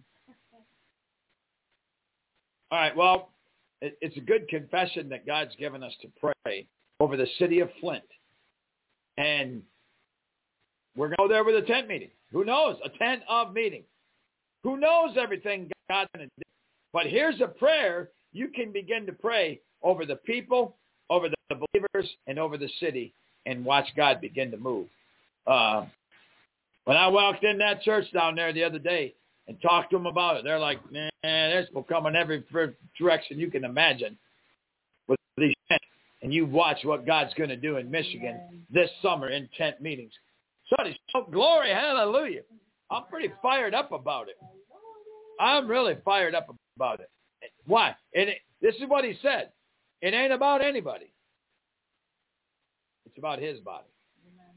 All right. Well, it, it's a good confession that God's given us to pray over the city of Flint. And we're going to go there with a tent meeting. Who knows? A tent of meeting. Who knows everything God's going to do? But here's a prayer you can begin to pray over the people, over the believers, and over the city, and watch God begin to move. Uh, when I walked in that church down there the other day and talked to them about it, they're like, nah, there's people coming every direction you can imagine with these tents. And you watch what God's going to do in Michigan this summer in tent meetings. Somebody shout glory, hallelujah. I'm pretty fired up about it. I'm really fired up about it. Why? And it, this is what he said. It ain't about anybody. It's about his body. Amen.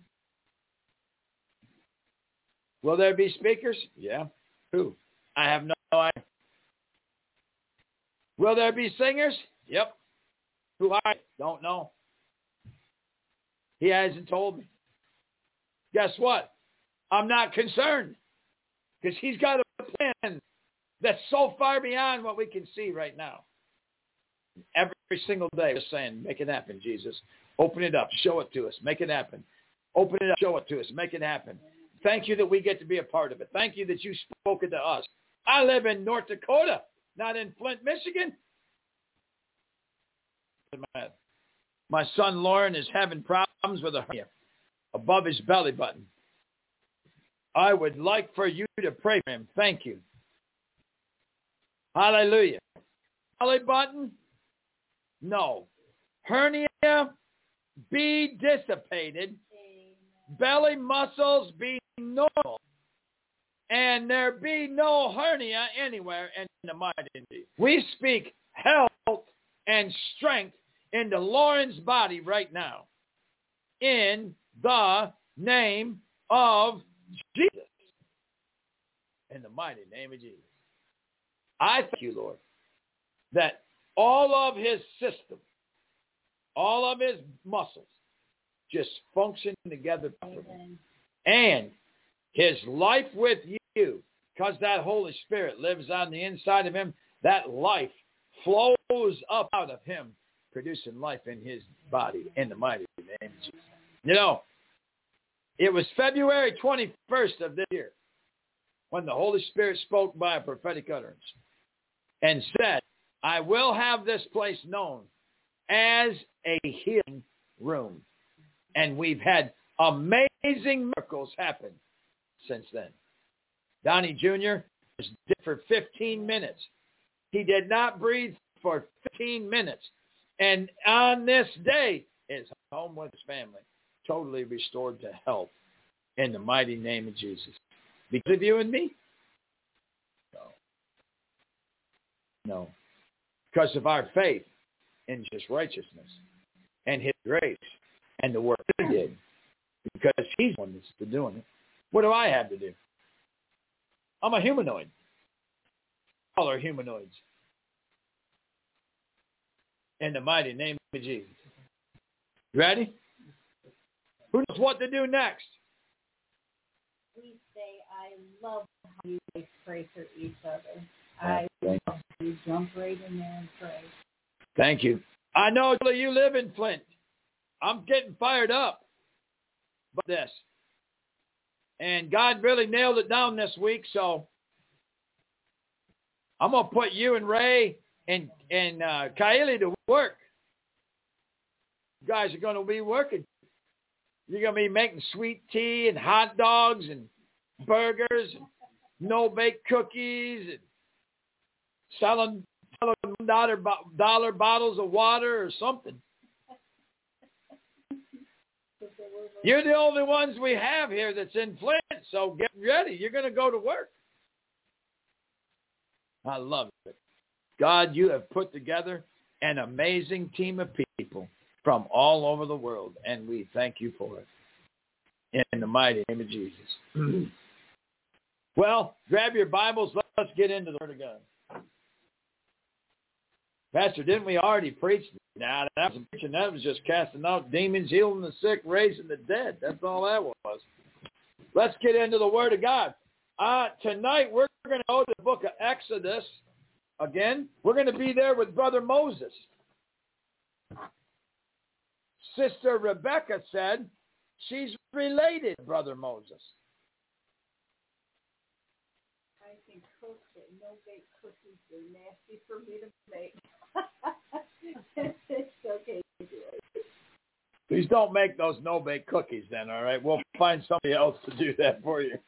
Will there be speakers? Yeah. Who? I have no idea. Will there be singers? Yep. Who are they? Don't know. He hasn't told me. Guess what? I'm not concerned because he's got a plan that's so far beyond what we can see right now. Every single day we're saying, make it happen, Jesus. Open it up. Show it to us. Make it happen. Open it up. Show it to us. Make it happen. Thank you that we get to be a part of it. Thank you that you spoke it to us. I live in North Dakota, not in Flint, Michigan. My son Lauren is having problems with a hernia above his belly button. I would like for you to pray for him. Thank you. Hallelujah. Belly button? No. Hernia be dissipated. Belly muscles be normal. And there be no hernia anywhere in the mighty name. We speak health and strength into Lauren's body right now. In the name of Jesus. In the mighty name of Jesus. I thank you, Lord, that all of his system, all of his muscles just function together properly. And his life with you, because that Holy Spirit lives on the inside of him, that life flows up out of him, producing life in his body in the mighty name of Jesus. You know, it was February twenty-first of this year when the Holy Spirit spoke by a prophetic utterance and said, I will have this place known as a healing room. And we've had amazing miracles happen since then. Donnie Junior was dead for fifteen minutes. He did not breathe for fifteen minutes. And on this day is home with his family, totally restored to health in the mighty name of Jesus. Because of you and me? No. No. Because of our faith in his righteousness and his grace and the work he did. Because he's the one that's doing it. What do I have to do? I'm a humanoid. All are humanoids. In the mighty name of Jesus. Ready? Who knows what to do next? We say, I love how you guys pray for each other. I love how you jump right in there and pray. Thank you. I know you live in Flint. I'm getting fired up by this. And God really nailed it down this week, so I'm going to put you and Ray and, and uh, Kylie to work. You guys are going to be working. You're going to be making sweet tea and hot dogs and burgers and no-bake cookies and selling dollar, dollar bottles of water or something. You're the only ones we have here that's in Flint, so get ready. You're going to go to work. I love it. God, you have put together an amazing team of people from all over the world, and we thank you for it. In the mighty name of Jesus. Well, grab your Bibles. Let's get into the Word of God. Pastor, didn't we already preach? Nah, that was preaching. That was just casting out demons, healing the sick, raising the dead. That's all that was. Let's get into the Word of God. Uh, tonight, we're going to go to the book of Exodus. Again, we're going to be there with Brother Moses. Sister Rebecca said she's related to Brother Moses. I can cook it. No-bake cookies are nasty for me to make. It's okay to do it. Please don't make those no-bake cookies then, all right? We'll find somebody else to do that for you.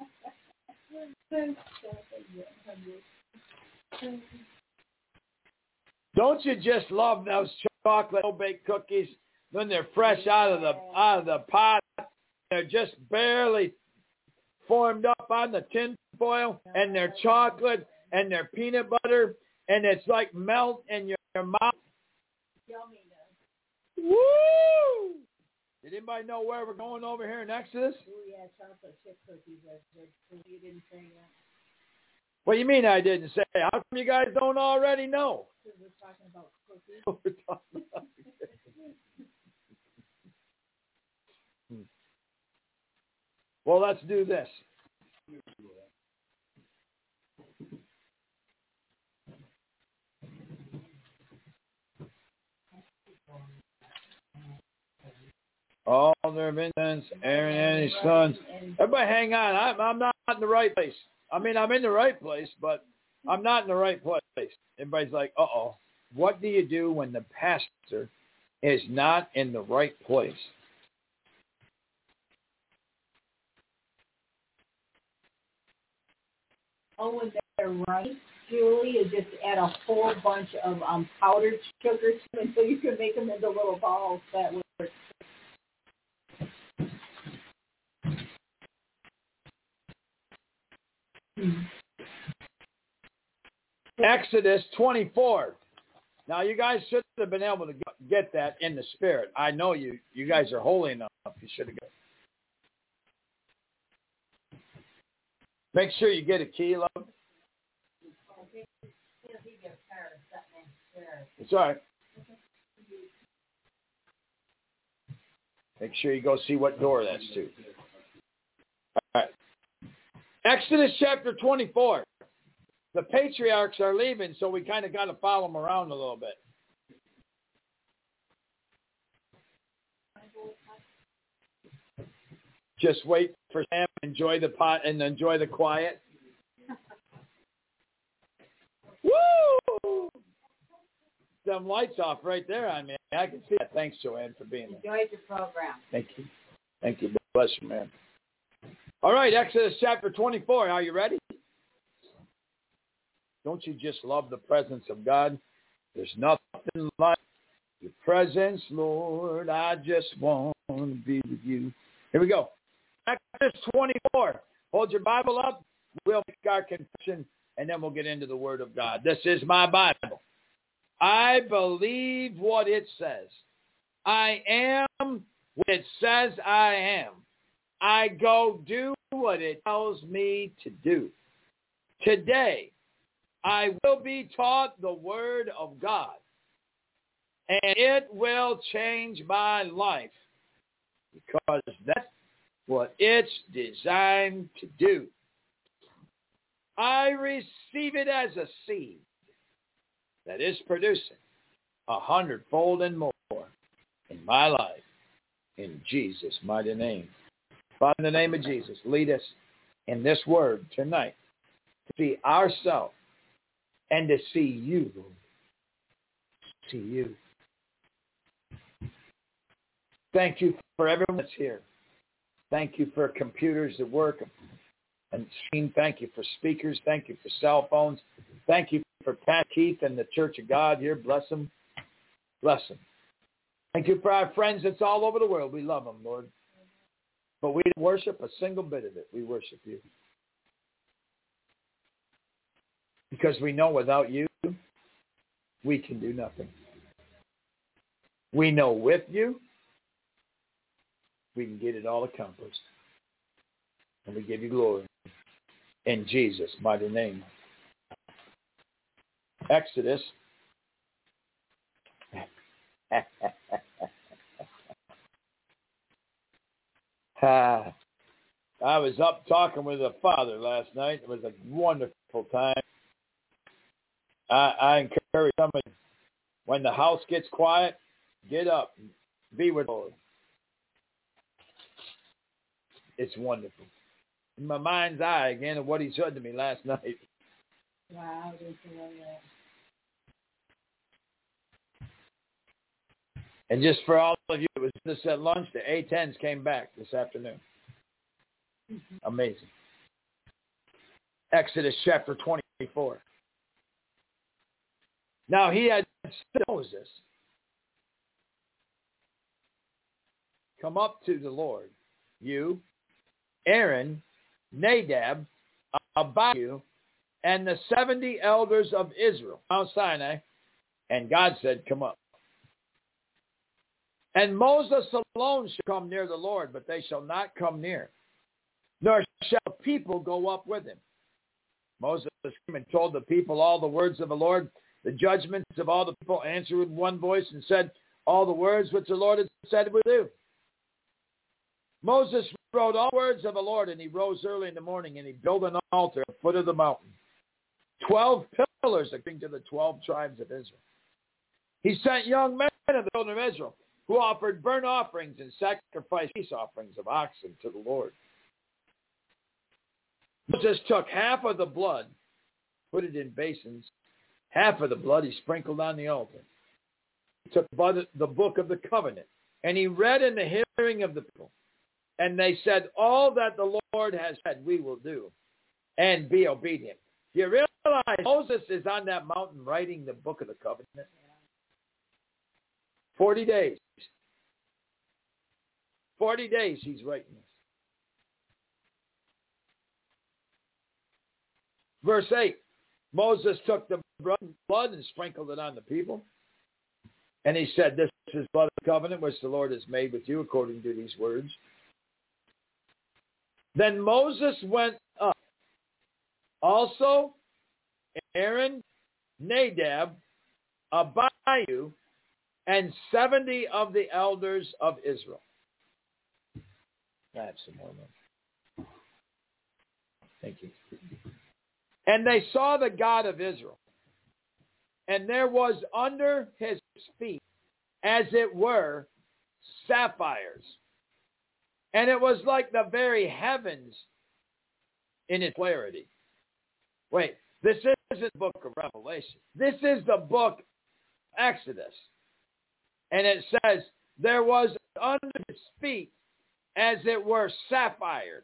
Don't you just love those chocolate no-bake cookies when they're fresh out of the out of the pot? They're just barely formed up on the tin foil, and they're chocolate and they're peanut butter, and it's like melt in your, your mouth. Yumminess. Woo! Did anybody know where we're going over here in Exodus? Oh, yeah, chocolate chip cookies are good. You didn't say that. What do you mean I didn't say? How come you guys don't already know? Because we're talking about cookies. We're talking about- Well, let's do this. All their vengeance, Aaron and his sons. Everybody hang on. I'm, I'm not in the right place. I mean, I'm in the right place, but I'm not in the right place. Everybody's like, uh-oh. What do you do when the pastor is not in the right place? Oh, when they're right, Julie, is just add a whole bunch of um, powdered sugar to them until you can make them into little balls. That works. Exodus twenty-four. Now, you guys should have been able to get that in the spirit. I know you. You guys are holy enough. You should have got it. Make sure you get a key, love. It's all right. Make sure you go see what door that's to. All right. Exodus chapter twenty-four. The patriarchs are leaving, so we kind of got to follow them around a little bit. Just wait for Sam, enjoy the pot, and enjoy the quiet. Woo! Them lights off right there on me. I can see that. Thanks, Joanne, for being there. Enjoyed the program. Thank you. Thank you. Bless you, man. All right, Exodus chapter twenty-four. Are you ready? Don't you just love the presence of God? There's nothing like your presence, Lord. I just want to be with you. Here we go. Exodus twenty-four. Hold your Bible up. We'll make our confession, and then we'll get into the Word of God. This is my Bible. I believe what it says. I am what it says I am. I go do what it tells me to do. Today, I will be taught the Word of God, and it will change my life because that's what it's designed to do. I receive it as a seed that is producing a hundredfold and more in my life, in Jesus' mighty name. Father, in the name of Jesus, lead us in this word tonight to see ourselves and to see you, Lord. See you. Thank you for everyone that's here. Thank you for computers that work and screen. Thank you for speakers. Thank you for cell phones. Thank you for Pat Keith and the Church of God here. Bless them. Bless them. Thank you for our friends that's all over the world. We love them, Lord. But we don't worship a single bit of it. We worship you. Because we know without you, we can do nothing. We know with you, we can get it all accomplished. And we give you glory. In Jesus' mighty name. Exodus. uh, I was up talking with a father last night. It was a wonderful time. I, I encourage somebody, when the house gets quiet, get up and be with the Lord. It's wonderful. In my mind's eye again of what he said to me last night. Wow, didn't you know that? And just for all of you, it was this at lunch. The A tens came back this afternoon. Mm-hmm. Amazing. Exodus chapter twenty-four. Now he had said to Moses, come up to the Lord, you, Aaron, Nadab, Abihu, and the seventy elders of Israel, Mount Sinai. And God said, come up. And Moses alone shall come near the Lord, but they shall not come near, nor shall people go up with him. Moses came and told the people all the words of the Lord. The judgments of all the people answered with one voice and said, all the words which the Lord had said we do. Moses wrote all words of the Lord, and he rose early in the morning, and he built an altar at the foot of the mountain. Twelve pillars according to the twelve tribes of Israel. He sent young men of the children of Israel who offered burnt offerings and sacrificed peace offerings of oxen to the Lord. Moses took half of the blood, put it in basins. Half of the blood he sprinkled on the altar. He took the book of the covenant, and he read in the hearing of the people. And they said, all that the Lord has said we will do, and be obedient. You realize Moses is on that mountain writing the book of the covenant? Forty days. Forty days he's writing this. Verse eight, Moses took the blood and sprinkled it on the people. And he said, this is blood of the covenant which the Lord has made with you according to these words. Then Moses went up. Also, Aaron, Nadab, Abihu, and seventy of the elders of Israel. I have some more. Now. Thank you. And they saw the God of Israel. And there was under his feet, as it were, sapphires. And it was like the very heavens in its clarity. Wait, this isn't the book of Revelation. This is the book of Exodus. And it says, there was under his feet, as it were, sapphire.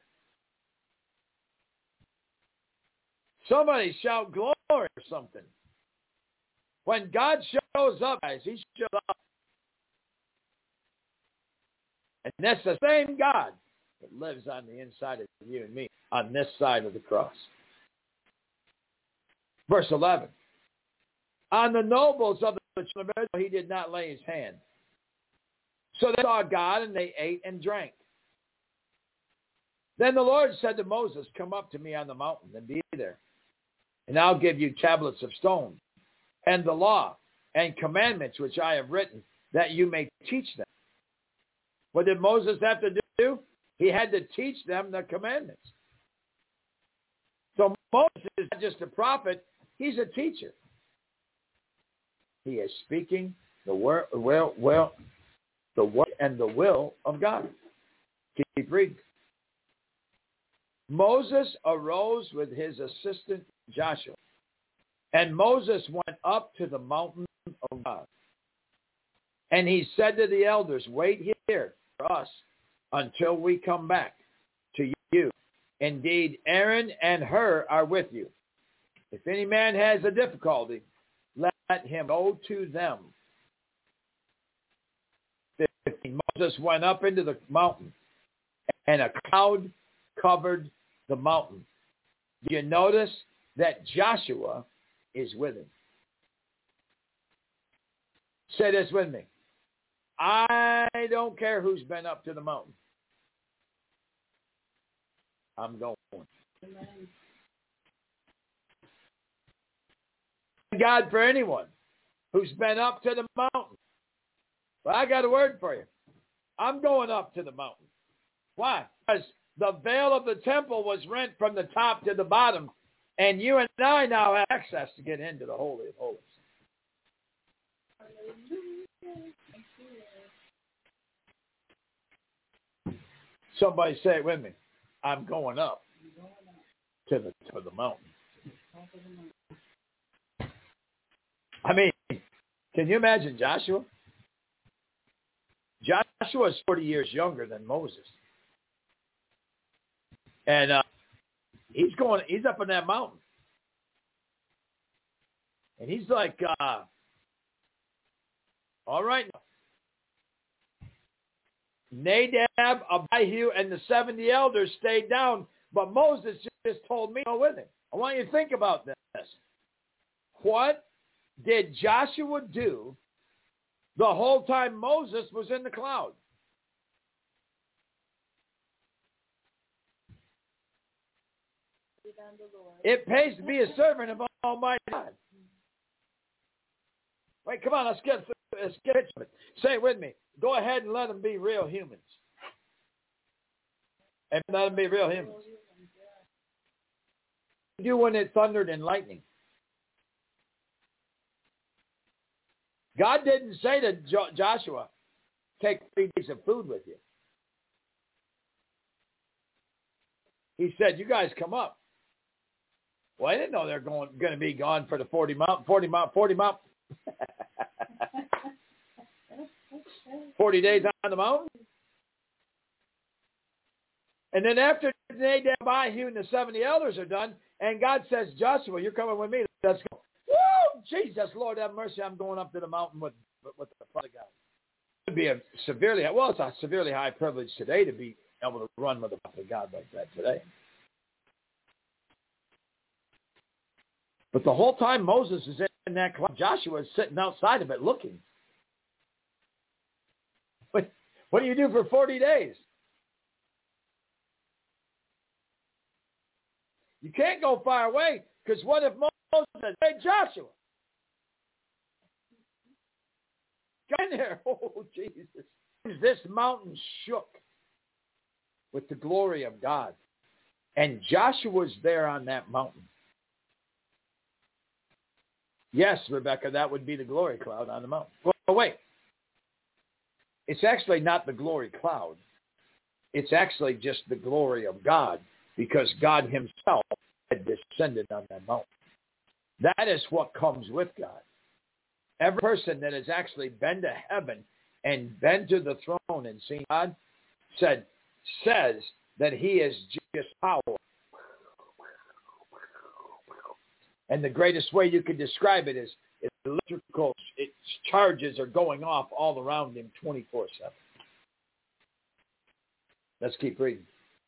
Somebody shout glory or something. When God shows up, guys, he shows up. And that's the same God that lives on the inside of you and me on this side of the cross. Verse eleven. On the nobles of the children of Israel, he did not lay his hand. So they saw God, and they ate and drank. Then the Lord said to Moses, come up to me on the mountain and be there. And I'll give you tablets of stone and the law and commandments which I have written, that you may teach them. What did Moses have to do? He had to teach them the commandments. So Moses is not just a prophet, he's a teacher. He is speaking the word, well, well, the word and the will of God. Keep reading. Moses arose with his assistant Joshua, and Moses went up to the mountain of God. And he said to the elders, wait here for us until we come back to you. Indeed, Aaron and Hur are with you. If any man has a difficulty, let him go to them. Moses went up into the mountain, and a cloud covered the mountain. Do you notice that Joshua is with him? Say this with me. I don't care who's been up to the mountain. I'm going. Amen. God for anyone who's been up to the mountain. Well, I got a word for you. I'm going up to the mountain. Why? Because the veil of the temple was rent from the top to the bottom, and you and I now have access to get into the Holy of Holies. Somebody say it with me. I'm going up to the to the mountain. I mean, can you imagine Joshua? Joshua is forty years younger than Moses. And uh, he's going, he's up on that mountain. And he's like, uh, all right. Nadab, Abihu, and the seventy elders stayed down, but Moses just told me to go with him. I want you to think about this. What did Joshua do the whole time Moses was in the cloud? It pays to be a servant of Almighty God. Wait, come on, let's get, let's get it. Say it with me. Go ahead and let them be real humans. And let them be real humans. What do you do when it thundered and lightning? God didn't say to jo- Joshua, take three days of food with you. He said, you guys come up. Well, I didn't know they're going going to be gone for the forty mile, forty mile, forty mile, forty days on the mountain. And then after Nadab, Abihu, and the seventy elders are done, and God says, Joshua, you're coming with me. Let's go. Woo! Jesus, Lord have mercy. I'm going up to the mountain with, with the Father God. It would be a severely, well, it's a severely high privilege today to be able to run with the Father God like that today. But the whole time Moses is in that cloud, Joshua is sitting outside of it looking. What, what do you do for forty days? You can't go far away, because what if Moses says, hey, Joshua, get in there. Oh, Jesus. This mountain shook with the glory of God. And Joshua's there on that mountain. Yes, Rebecca, that would be the glory cloud on the mountain. Well, wait. It's actually not the glory cloud. It's actually just the glory of God, because God himself had descended on that mountain. That is what comes with God. Every person that has actually been to heaven and been to the throne and seen God said, says that he is just power. And the greatest way you could describe it is, is electrical its charges are going off all around him twenty-four seven. Let's keep reading.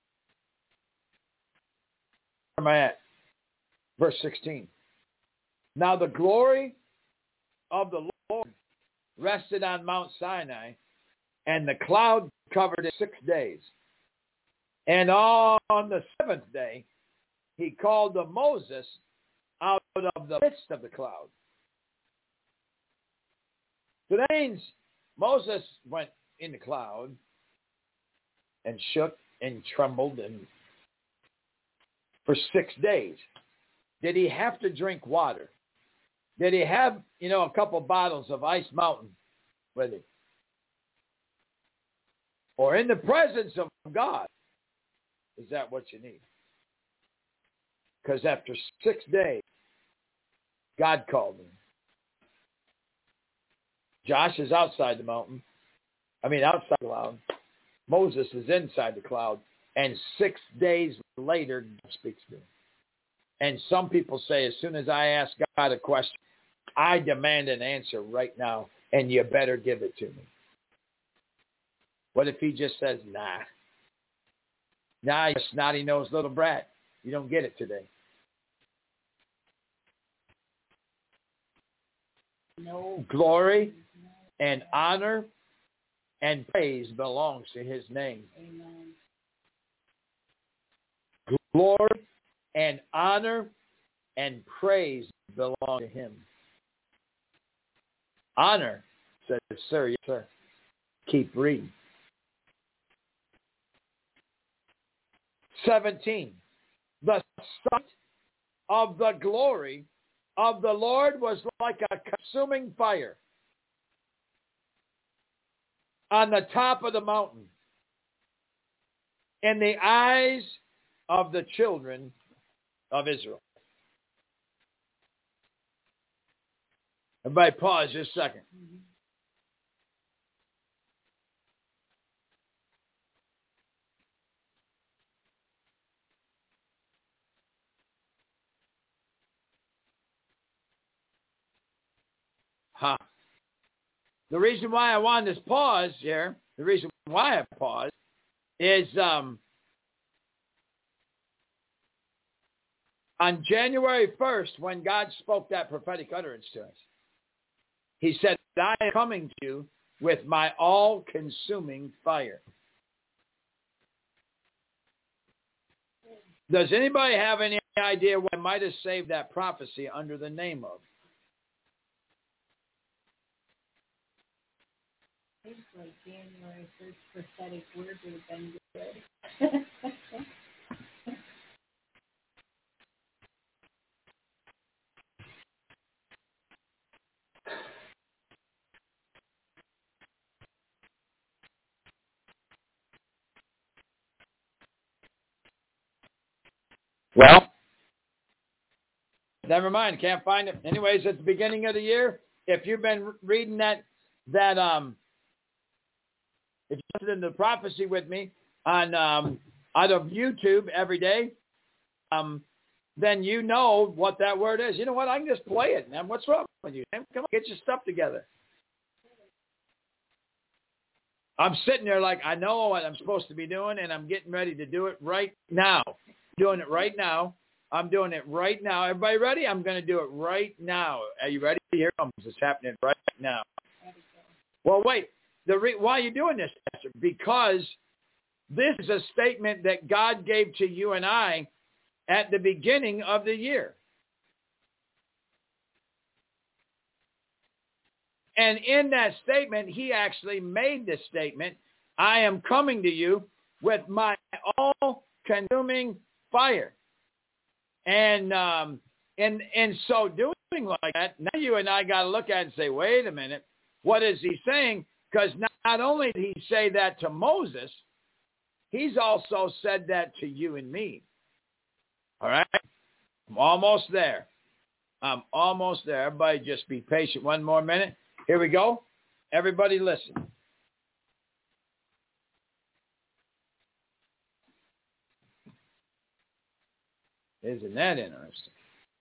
Where am I at? Verse sixteen. Now the glory of the Lord rested on Mount Sinai, and the cloud covered it six days. And on the seventh day, he called to Moses out of the midst of the cloud. So that means Moses went in the cloud and shook and trembled and for six days. Did he have to drink water? Did he have, you know, a couple bottles of Ice Mountain with him? Or in the presence of God? Is that what you need? Because after six days, God called him. Josh is outside the mountain. I mean, outside the cloud. Moses is inside the cloud. And six days later, God speaks to him. And some people say, as soon as I ask God a question, I demand an answer right now, and you better give it to me. What if he just says, nah? Nah, you're a snotty-nosed little brat. You don't get it today. No. Glory and honor and praise belongs to his name. Amen. Glory and honor and praise belong to him. Honor, says, sir, yes, sir. Keep reading. seventeen. The sight of the glory of the Lord was like a consuming fire on the top of the mountain in the eyes of the children of Israel. Everybody pause just a second. Huh. The reason why I wanted this pause here, the reason why I paused is um, on January first, when God spoke that prophetic utterance to us, he said, I am coming to you with my all-consuming fire. Does anybody have any idea what might have saved that prophecy under the name of? It's like January first prophetic word would have been good. Well, never mind. Can't find it. Anyways, at the beginning of the year, if you've been reading that, that um, if you listen to the prophecy with me on um, out of YouTube every day, um, then you know what that word is. You know what? I can just play it, man. What's wrong with you? Come on, get your stuff together. I'm sitting there like I know what I'm supposed to be doing, and I'm getting ready to do it right now. Doing it right now. I'm doing it right now. Everybody ready? I'm going to do it right now. Are you ready? Here it comes. It's happening right now. Well, wait. The re- why are you doing this, Pastor? Because this is a statement that God gave to you and I at the beginning of the year. And in that statement, he actually made this statement, I am coming to you with my all-consuming fire. And um, and and so doing like that, now you and I got to look at it and say, wait a minute, what is he saying? Because not, not only did he say that to Moses, he's also said that to you and me. All right? I'm almost there. I'm almost there. Everybody just be patient one more minute. Here we go. Everybody listen. Isn't that interesting?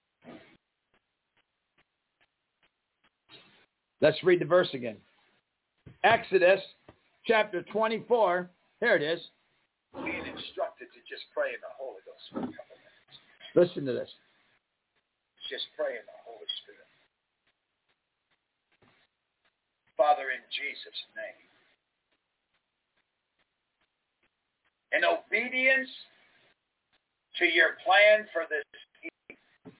Let's read the verse again. Exodus chapter twenty-four. Here it is. Being instructed to just pray in the Holy Ghost for a couple minutes. Listen to this. Just pray in the Holy Spirit. Father, in Jesus' name, in obedience to your plan for this evening,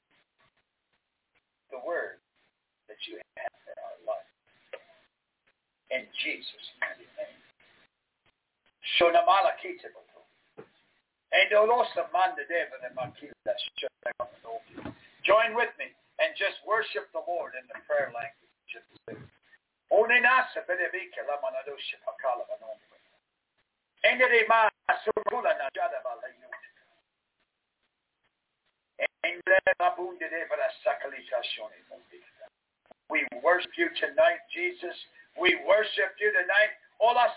the word that you have for our life, in Jesus' mighty name. Shonamala Kitabato. Join with me and just worship the Lord in the prayer language. We worship you tonight, Jesus. We worship you tonight. Oh my,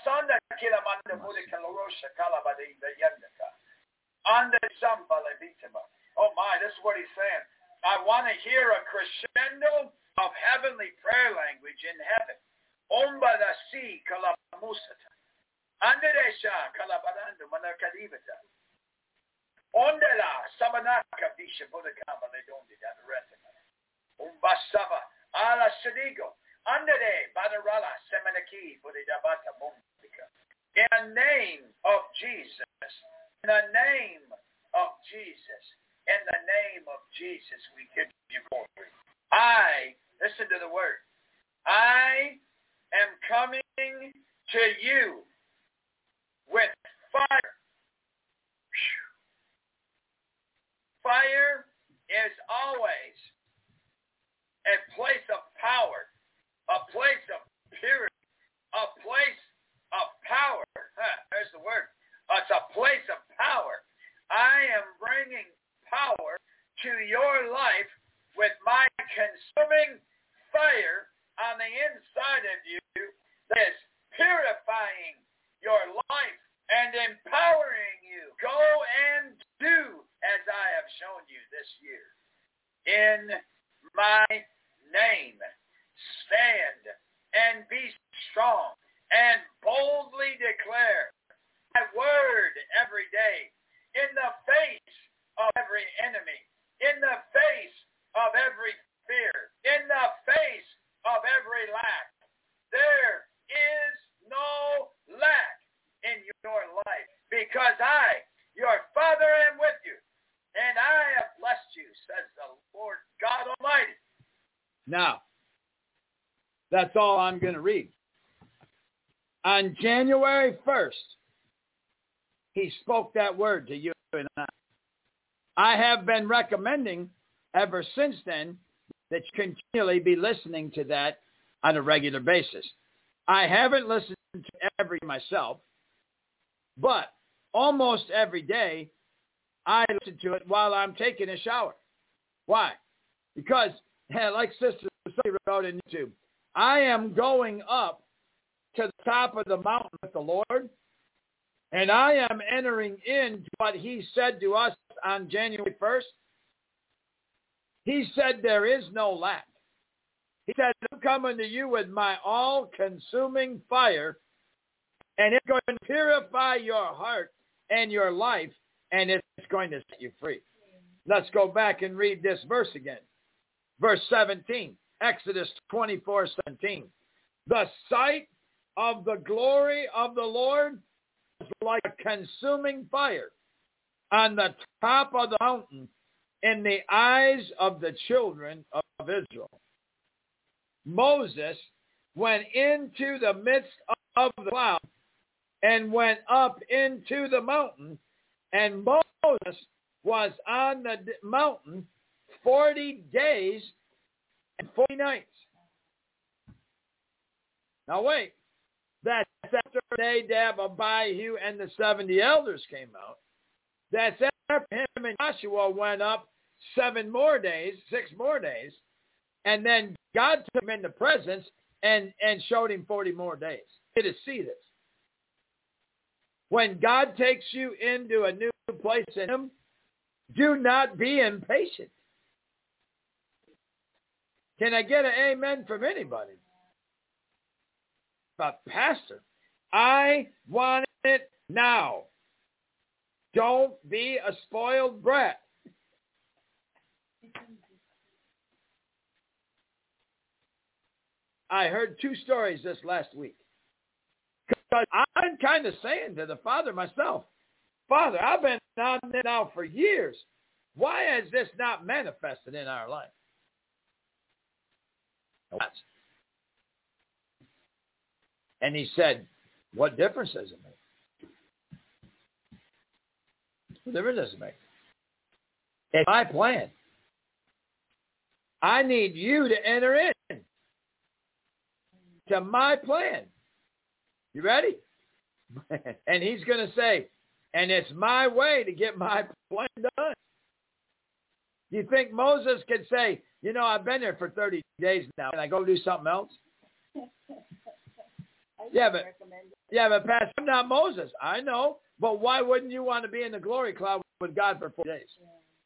this is what he's saying. I want to hear a crescendo of heavenly prayer language in heaven. Omba da si kalamusata. Anderesha kalabarando manakadivata. Ondela sabanaka bisha bodakama ledondi dadareta. Umbasava ala sadigo. Andere badarala semanaki bodidabata mumbika. In the name of Jesus. In the name of Jesus. In the name of Jesus, we give you glory. I, listen to the word, I am coming to you with fire. Fire is always a place of power, a place of purity, a place of power. Huh, there's the word. It's a place of power. I am bringing power to your life with my consuming fire on the inside of you that is purifying your life and empowering you. Go and do as I have shown you this year. In my name, stand and be strong and boldly declare my word every day in the face of every enemy, in the face of every fear, in the face of every lack. There is no lack in your life because I, your Father, am with you, and I have blessed Now, that's all I'm going to read. On January first, he spoke that word to you and I. I have been recommending ever since then that you continually be listening to that on a regular basis. I haven't listened to every myself, but almost every day I listen to it while I'm taking a shower. Why? Because, like Sister wrote in YouTube, I am going up to the top of the mountain with the Lord, and I am entering into what he said to us on January first. He said there is no lack. He said, I'm coming to you with my all-consuming fire, and it's going to purify your heart and your life, and it's going to set you free. Let's go back and read this verse again. Verse seventeen, Exodus twenty-four seventeen. The sight of the glory of the Lord is like a consuming fire on the top of the mountain in the eyes of the children of Israel. Moses went into the midst of the cloud and went up into the mountain, and Moses was on the mountain forty days and forty nights. Now wait, that's after Nadab, Abihu, and the seventy elders came out. That's after him and Joshua went up seven more days, six more days, and then God took him into presence and, and showed him forty more days. You to see this. When God takes you into a new place in him, do not be impatient. Can I get an amen from anybody? But Pastor, I want it now. Don't be a spoiled brat. I heard two stories this last week. Because I'm kind of saying to the Father myself, Father, I've been on this now for years. Why has this not manifested in our life? And he said, what difference does it make? What difference does it make? It's my plan. I need you to enter in to my plan. You ready? And he's going to say, and it's my way to get my plan done. You think Moses could say, you know, I've been here for thirty days now. Can I go do something else? yeah, but, yeah, but Pastor, I'm not Moses. I know. But why wouldn't you want to be in the glory cloud with God for four days?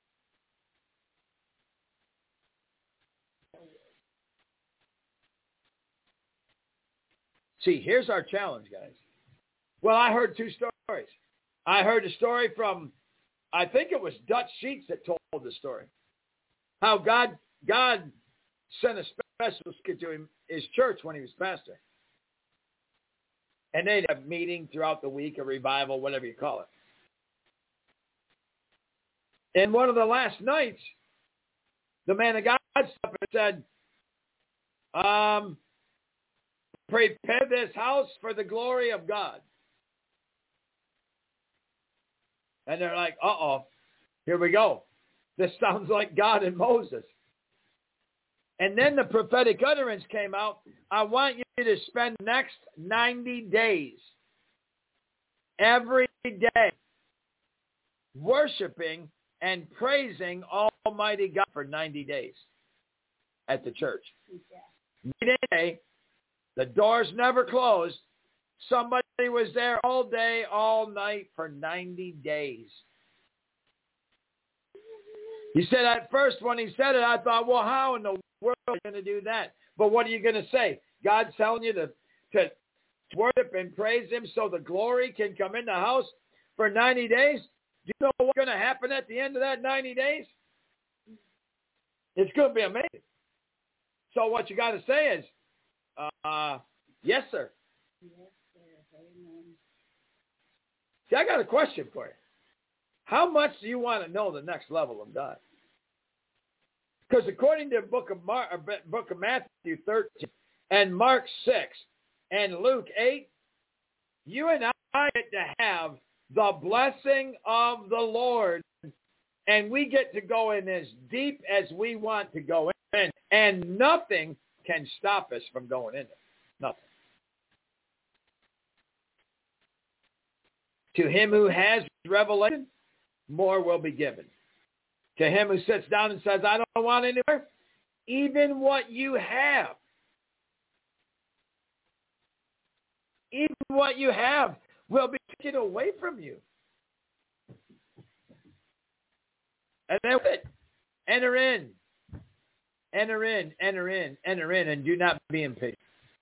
Yeah. See, here's our challenge, guys. Well, I heard two stories. I heard a story from, I think it was Dutch Sheets that told the story. How God God sent a special to him, his church when he was pastor. And they'd have a meeting throughout the week, a revival, whatever you call it. And one of the last nights, the man of God stopped and said, um, prepare this house for the glory of God. And they're like, uh-oh, here we go. This sounds like God and Moses. And then the prophetic utterance came out. I want you to spend the next ninety days, every day, worshiping and praising Almighty God for ninety days at the church. Yeah. Day, the doors never closed. Somebody was there all day, all night for ninety days. He said at first when he said it, I thought, well, how in the world are you going to do that? But what are you going to say? God's telling you to, to worship and praise him so the glory can come in the house for ninety days? Do you know what's going to happen at the end of that ninety days? It's going to be amazing. So what you got to say is, uh, yes, sir. Yes, sir. Amen. See, I got a question for you. How much do you want to know the next level of God? Because according to the book of, Mar- book of Matthew thirteen and Mark six and Luke eight, you and I get to have the blessing of the Lord, and we get to go in as deep as we want to go in, and nothing can stop us from going in there. Nothing. To him who has revelation, more will be given. To him who sits down and says, I don't want anywhere, even what you have, even what you have will be taken away from you. And then it, enter in, enter in, enter in, enter in, and do not be impatient.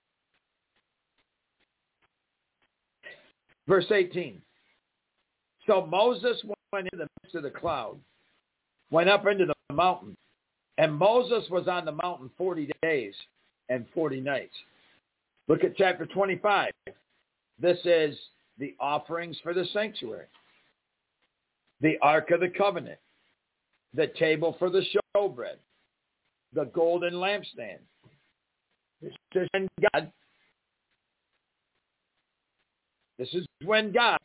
Verse eighteen. So Moses went into the midst of the cloud, went up into the mountain, and Moses was on the mountain forty days and forty nights. Look at chapter twenty-five. This is the offerings for the sanctuary, the Ark of the Covenant, the table for the showbread, the golden lampstand. This is when God, this is when God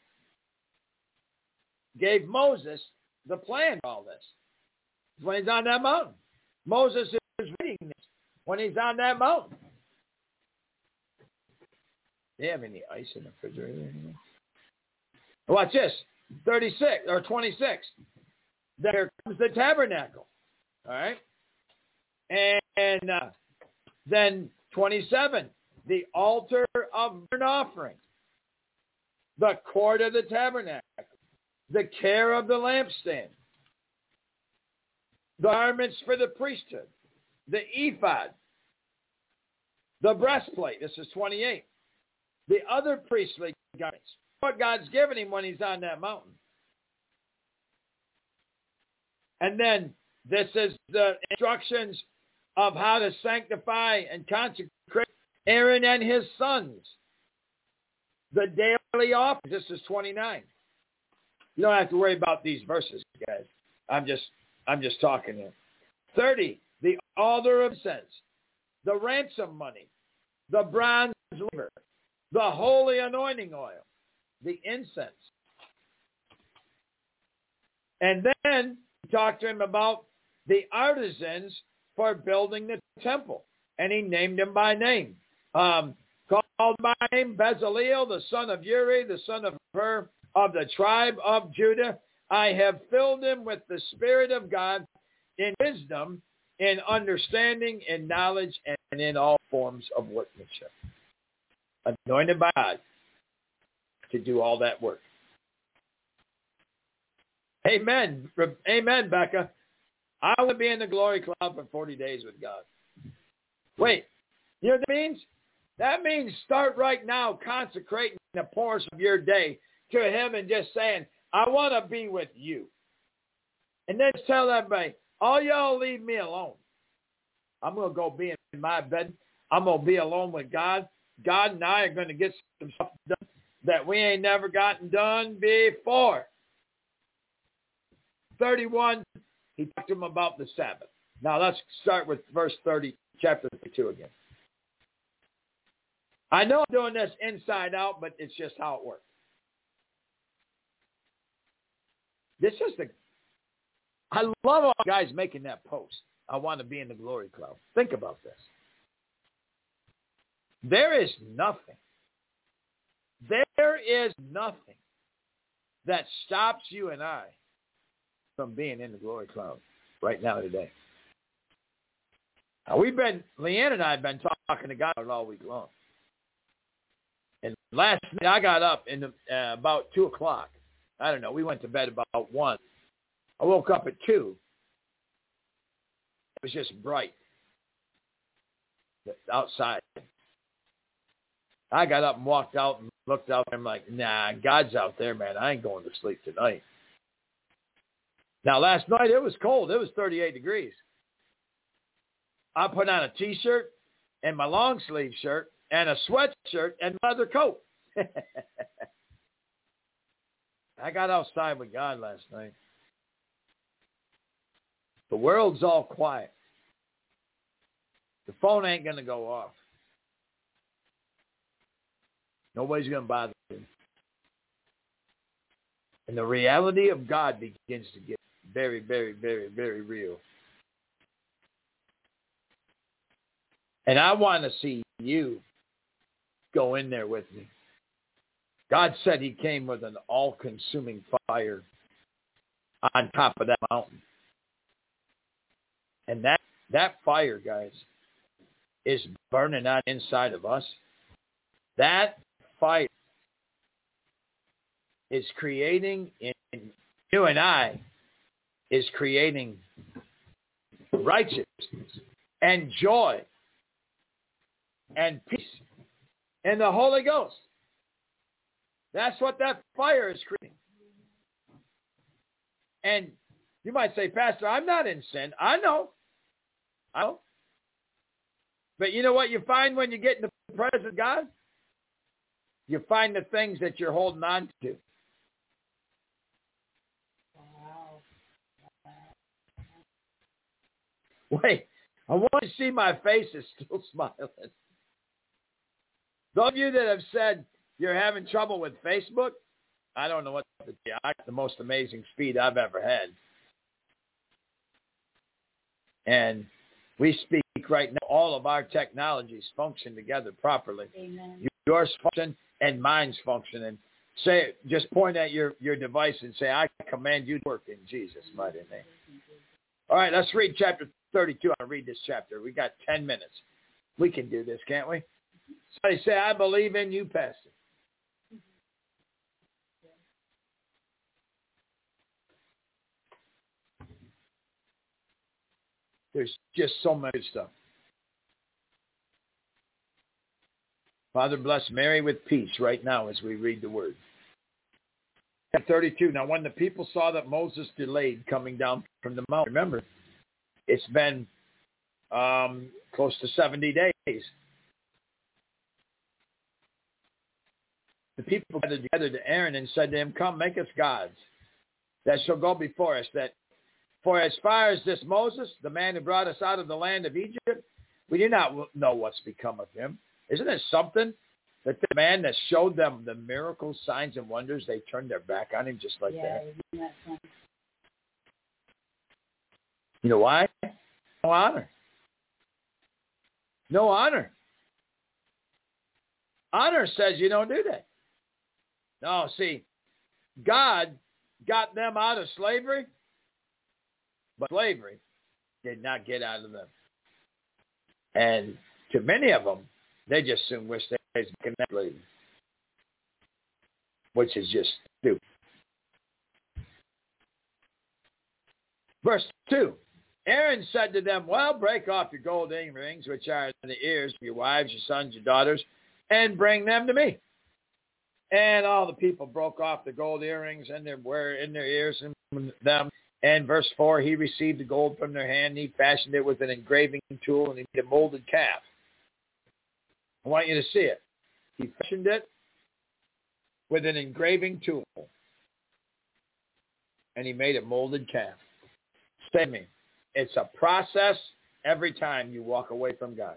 gave Moses the plan for all this. When he's on that mountain. Moses is reading this when he's on that mountain. Do you have any ice in the refrigerator anymore? Watch this. thirty-six or twenty-six. There comes the tabernacle. All right. And, and uh, then twenty-seven. The altar of burnt offering. The court of the tabernacle. The care of the lampstand. The garments for the priesthood. The ephod. The breastplate. This is twenty-eight. The other priestly garments. What God's given him when he's on that mountain. And then this is the instructions of how to sanctify and consecrate Aaron and his sons. The daily offering. This is twenty-nine. You don't have to worry about these verses, guys. I'm just I'm just talking here. thirty. The altar of incense. The ransom money. The bronze laver. The holy anointing oil. The incense. And then he talked to him about the artisans for building the temple. And he named them by name. Um, called by name Bezaleel, the son of Uri, the son of Hur, of the tribe of Judah. I have filled him with the Spirit of God in wisdom, in understanding, in knowledge, and in all forms of workmanship. Anointed by God to do all that work. Amen. Amen, Becca. I will be in the glory cloud for forty days with God. Wait, you know what that means? That means start right now consecrating the portion of your day to him and just saying, I want to be with you. And then tell everybody, all y'all leave me alone. I'm going to go be in my bed. I'm going to be alone with God. God and I are going to get some stuff done that we ain't never gotten done before. thirty-one, he talked to him about the Sabbath. Now let's start with verse thirty, chapter thirty-two again. I know I'm doing this inside out, but it's just how it works. This is the, I love all guys making that post. I want to be in the glory cloud. Think about this. There is nothing, there is nothing that stops you and I from being in the glory cloud right now today. Now we've been, Leanne and I have been talking to God all week long. And last night I got up in the, uh, about two o'clock. I don't know. We went to bed about one. I woke up at two. It was just bright outside. I got up and walked out and looked out. And I'm like, nah, God's out there, man. I ain't going to sleep tonight. Now, last night it was cold. It was thirty-eight degrees. I put on a T-shirt and my long sleeve shirt and a sweatshirt and leather coat. I got outside with God last night. The world's all quiet. The phone ain't going to go off. Nobody's going to bother you. And the reality of God begins to get very, very, very, very real. And I want to see you go in there with me. God said he came with an all-consuming fire on top of that mountain. And that, that fire, guys, is burning on inside of us. That fire is creating in you and I, is creating righteousness and joy and peace in the Holy Ghost. That's what that fire is creating. And you might say, Pastor, I'm not in sin. I know. I know. But you know what you find when you get in the presence of God? You find the things that you're holding on to. Wait, I want to see my face is still smiling. Those of you that have said you're having trouble with Facebook, I don't know what the, the most amazing speed I've ever had. And we speak right now, all of our technologies function together properly. Amen. Yours function and mine's function. And say, just point at your, your device and say, I command you to work in Jesus' mighty name. All right, let's read chapter thirty-two. I'll read this chapter. We got ten minutes. We can do this, can't we? Somebody say, I believe in you, Pastor. There's just so much stuff. Father, bless Mary with peace right now as we read the word. thirty-two. Now, when the people saw that Moses delayed coming down from the mountain, remember, it's been um, close to seventy days. The people gathered together to Aaron and said to him, come, make us gods that shall go before us. That for as far as this Moses, the man who brought us out of the land of Egypt, we do not know what's become of him. Isn't it something that the man that showed them the miracles, signs, and wonders, they turned their back on him just like yeah, that? that You know why? No honor. No honor. Honor says you don't do that. No, see, God got them out of slavery, but slavery did not get out of them. And to many of them, they just soon wish they was connected, which is just stupid. Verse two, Aaron said to them, well, break off your gold earrings, which are in the ears of your wives, your sons, your daughters, and bring them to me. And all the people broke off the gold earrings and they were in their ears and them. And verse four, he received the gold from their hand. And he fashioned it with an engraving tool and he made a molded calf. I want you to see it. He fashioned it with an engraving tool. And he made a molded calf. Stay with me. It's a process every time you walk away from God.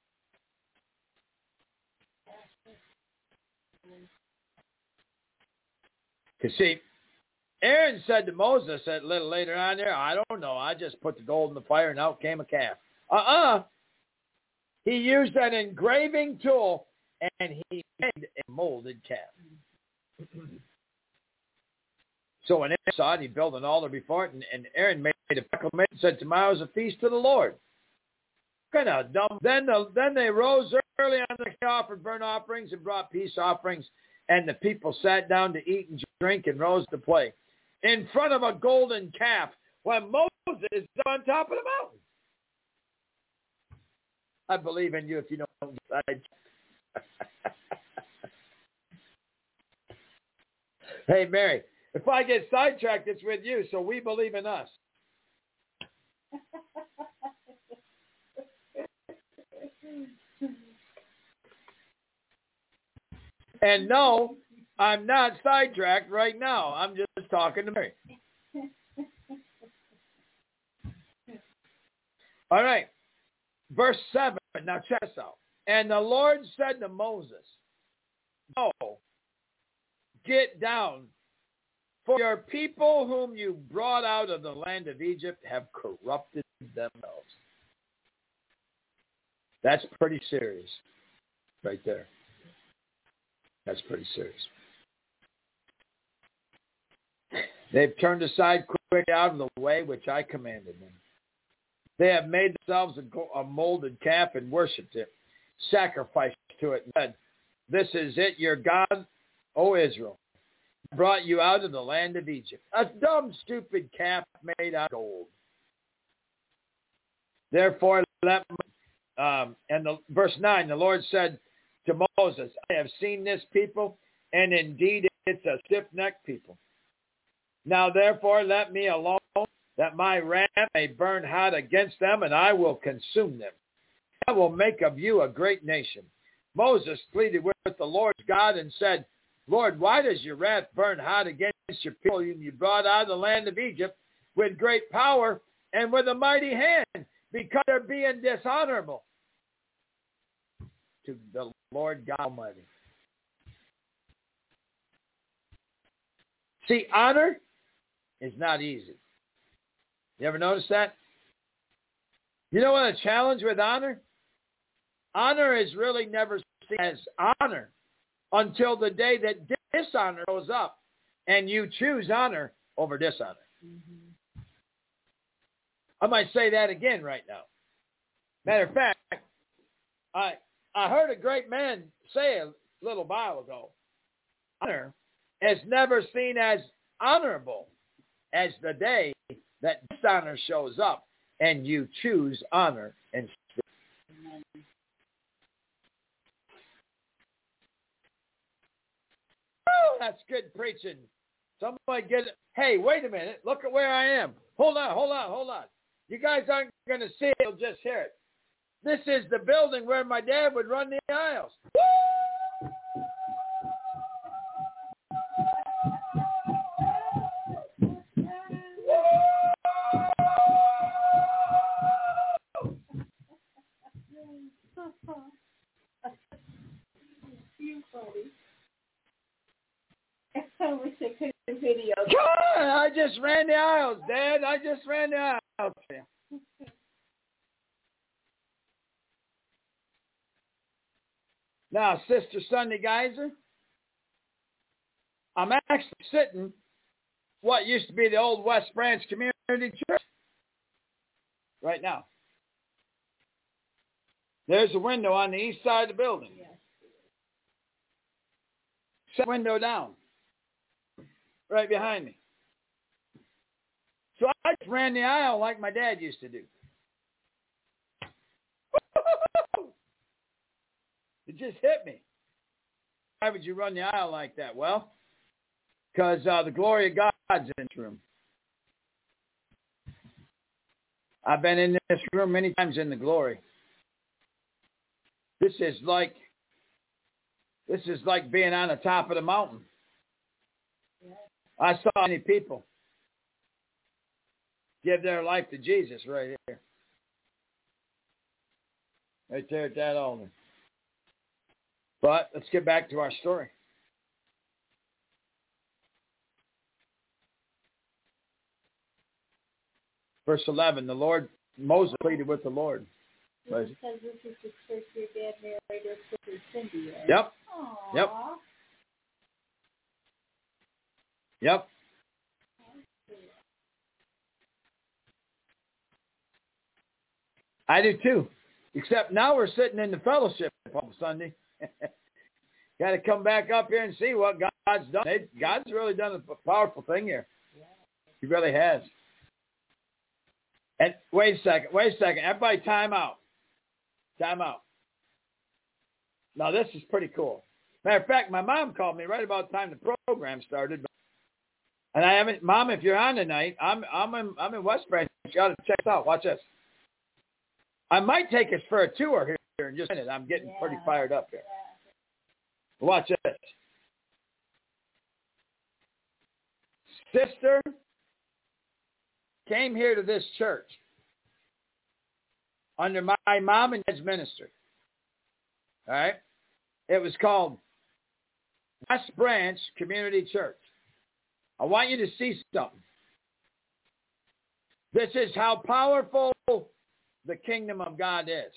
Because see, Aaron said to Moses a little later on there, I don't know, I just put the gold in the fire and out came a calf. Uh-uh. He used an engraving tool and he made a molded calf. So when Aaron saw it, he built an altar before it, and, and Aaron made a proclamation and said, tomorrow's a feast to the Lord. Kind of dumb. Then, the, then they rose early on the day, offered burnt offerings and brought peace offerings, and the people sat down to eat and drink and rose to play in front of a golden calf when Moses is on top of the mountain. I believe in you if you don't decide. Hey, Mary, if I get sidetracked, it's with you, so we believe in us. And no, I'm not sidetracked right now. I'm just talking to Mary. All right. verse seven. Now check this out. And the Lord said to Moses, go, get down, for your people whom you brought out of the land of Egypt have corrupted themselves. That's pretty serious right there. That's pretty serious. They've turned aside quickly out of the way which I commanded them. They have made themselves a molded calf and worshipped it, sacrificed to it, and said, this is it, your God, O Israel, brought you out of the land of Egypt. A dumb, stupid calf made out of gold. Therefore, let um, and the, verse nine, the Lord said to Moses, I have seen this people, and indeed it's a stiff-necked people. Now, therefore, let me alone, that my wrath may burn hot against them, and I will consume them. I will make of you a great nation. Moses pleaded with the Lord God and said, Lord, why does your wrath burn hot against your people whom you brought out of the land of Egypt with great power and with a mighty hand, because they're being dishonorable to the Lord God Almighty? See, honor is not easy. You ever notice that? You know what a challenge with honor? Honor is really never seen as honor until the day that dishonor goes up and you choose honor over dishonor. Mm-hmm. I might say that again right now. Matter of fact, I I heard a great man say a little while ago, honor is never seen as honorable as the day that dishonor shows up and you choose honor instead. Oh, that's good preaching. Somebody get it. Hey, wait a minute. Look at where I am. Hold on, hold on, hold on. You guys aren't going to see it. You'll just hear it. This is the building where my dad would run the aisles. Woo! You funny. I wish I could have video. Come on, I just ran the aisles, Dad. I just ran the aisles. Now, Sister Sunday Geyser, I'm actually sitting what used to be the old West Branch Community Church right now. There's a window on the east side of the building. Yes. Set window down right behind me. So I just ran the aisle like my dad used to do. It just hit me. Why would you run the aisle like that? Well, because uh, the glory of God's in this room. I've been in this room many times in the glory. This is like, this is like being on the top of the mountain. I saw many people give their life to Jesus right here. Right there at that altar. But let's get back to our story. Verse eleven, the Lord, Moses pleaded with the Lord. This says this is the church your dad married her sister Cindy. Right? Yep. Aww. Yep. Yep. I do too. Except now we're sitting in the fellowship on Sunday. Got to come back up here and see what God's done. God's really done a powerful thing here. He really has. And wait a second. Wait a second. Everybody time out. Time out. Now, this is pretty cool. Matter of fact, my mom called me right about the time the program started. And I haven't, Mom, if you're on tonight, I'm I'm in, I'm in West Branch. You got to check this out. Watch this. I might take us for a tour here in just a minute. I'm getting yeah. pretty fired up here. Yeah. Watch this. Sister came here to this church under my mom and dad's ministry. All right? It was called West Branch Community Church. I want you to see something. This is how powerful the kingdom of God is.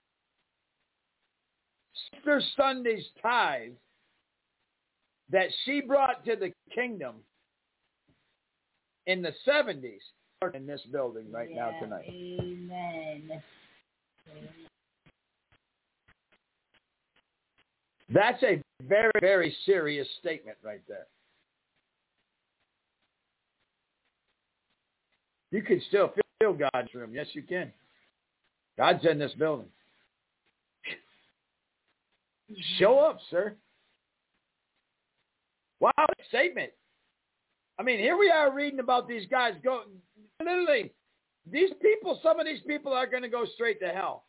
Sister Sunday's tithe that she brought to the kingdom in the seventies in this building right yeah, now tonight. Amen. That's a very, very serious statement right there. You can still feel God's room. Yes, you can. God's in this building. Show up, sir. Wow, statement. I mean, here we are reading about these guys go. Literally, these people, some of these people are going to go straight to hell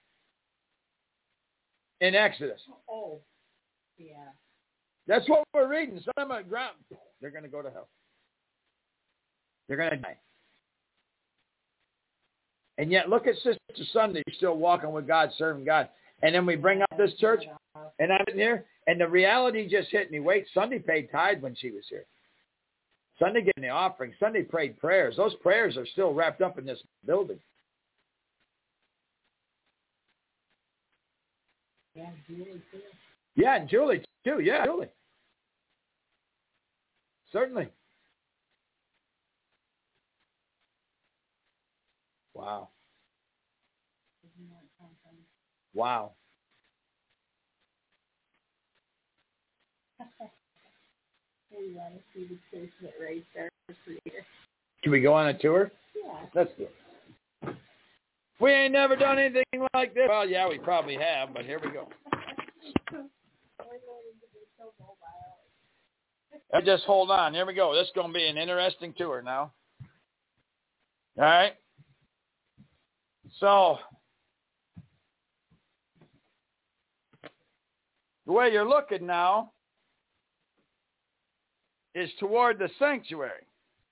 in Exodus. Oh, yeah. That's what we're reading. Some of them are ground. They're going to go to hell. They're going to die. And yet, look at Sister Sunday still walking with God, serving God. And then we bring up this church, and I'm in here, and the reality just hit me. Wait, Sunday paid tithe when she was here. Sunday getting the offering. Sunday prayed prayers. Those prayers are still wrapped up in this building. Yeah, Julie too. Yeah, and Julie too. Yeah, Julie. Certainly. Wow. Wow. We want to see the church that raised our creator. Can we go on a tour? Yeah. Let's do it. We ain't never done anything like this. Well, yeah, we probably have, but here we go. Uh, just hold on. Here we go. This is going to be an interesting tour now. All right. So, the way you're looking now is toward the sanctuary.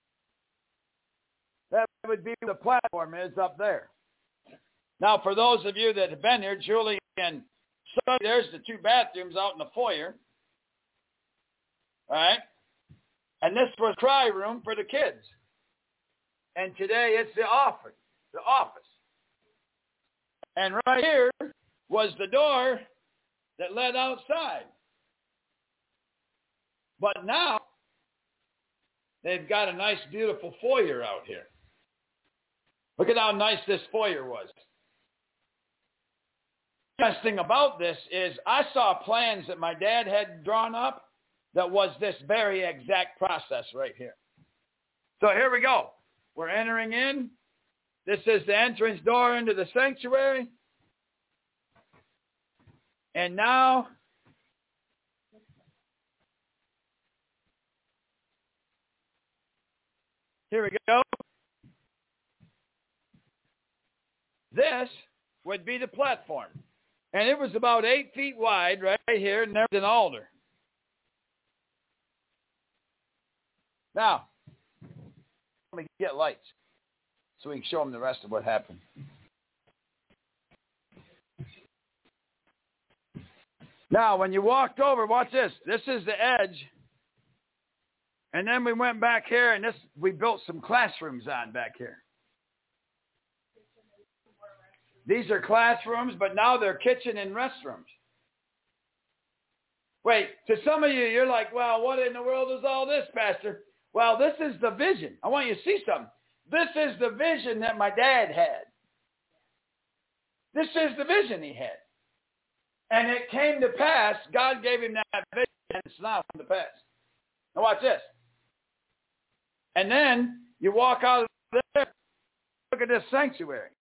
That would be where the platform is up there. Now, for those of you that have been here, Julie and Sonny, there's the two bathrooms out in the foyer. All right? And this was cry room for the kids. And today it's the offering, the office. And right here was the door that led outside. But now they've got a nice, beautiful foyer out here. Look at how nice this foyer was. The best thing about this is I saw plans that my dad had drawn up that was this very exact process right here. So here we go. We're entering in. This is the entrance door into the sanctuary. And now, here we go. This would be the platform. And it was about eight feet wide right here, and there's an altar. Now, let me get lights so we can show them the rest of what happened. Now, when you walked over, watch this. This is the edge. And then we went back here, and this we built some classrooms on back here. These are classrooms, but now they're kitchen and restrooms. Wait, to some of you, you're like, well, what in the world is all this, Pastor? Well, this is the vision. I want you to see something. This is the vision that my dad had. This is the vision he had. And it came to pass. God gave him that vision, and it's not come to pass. Now watch this. And then you walk out of there. Look at this sanctuary.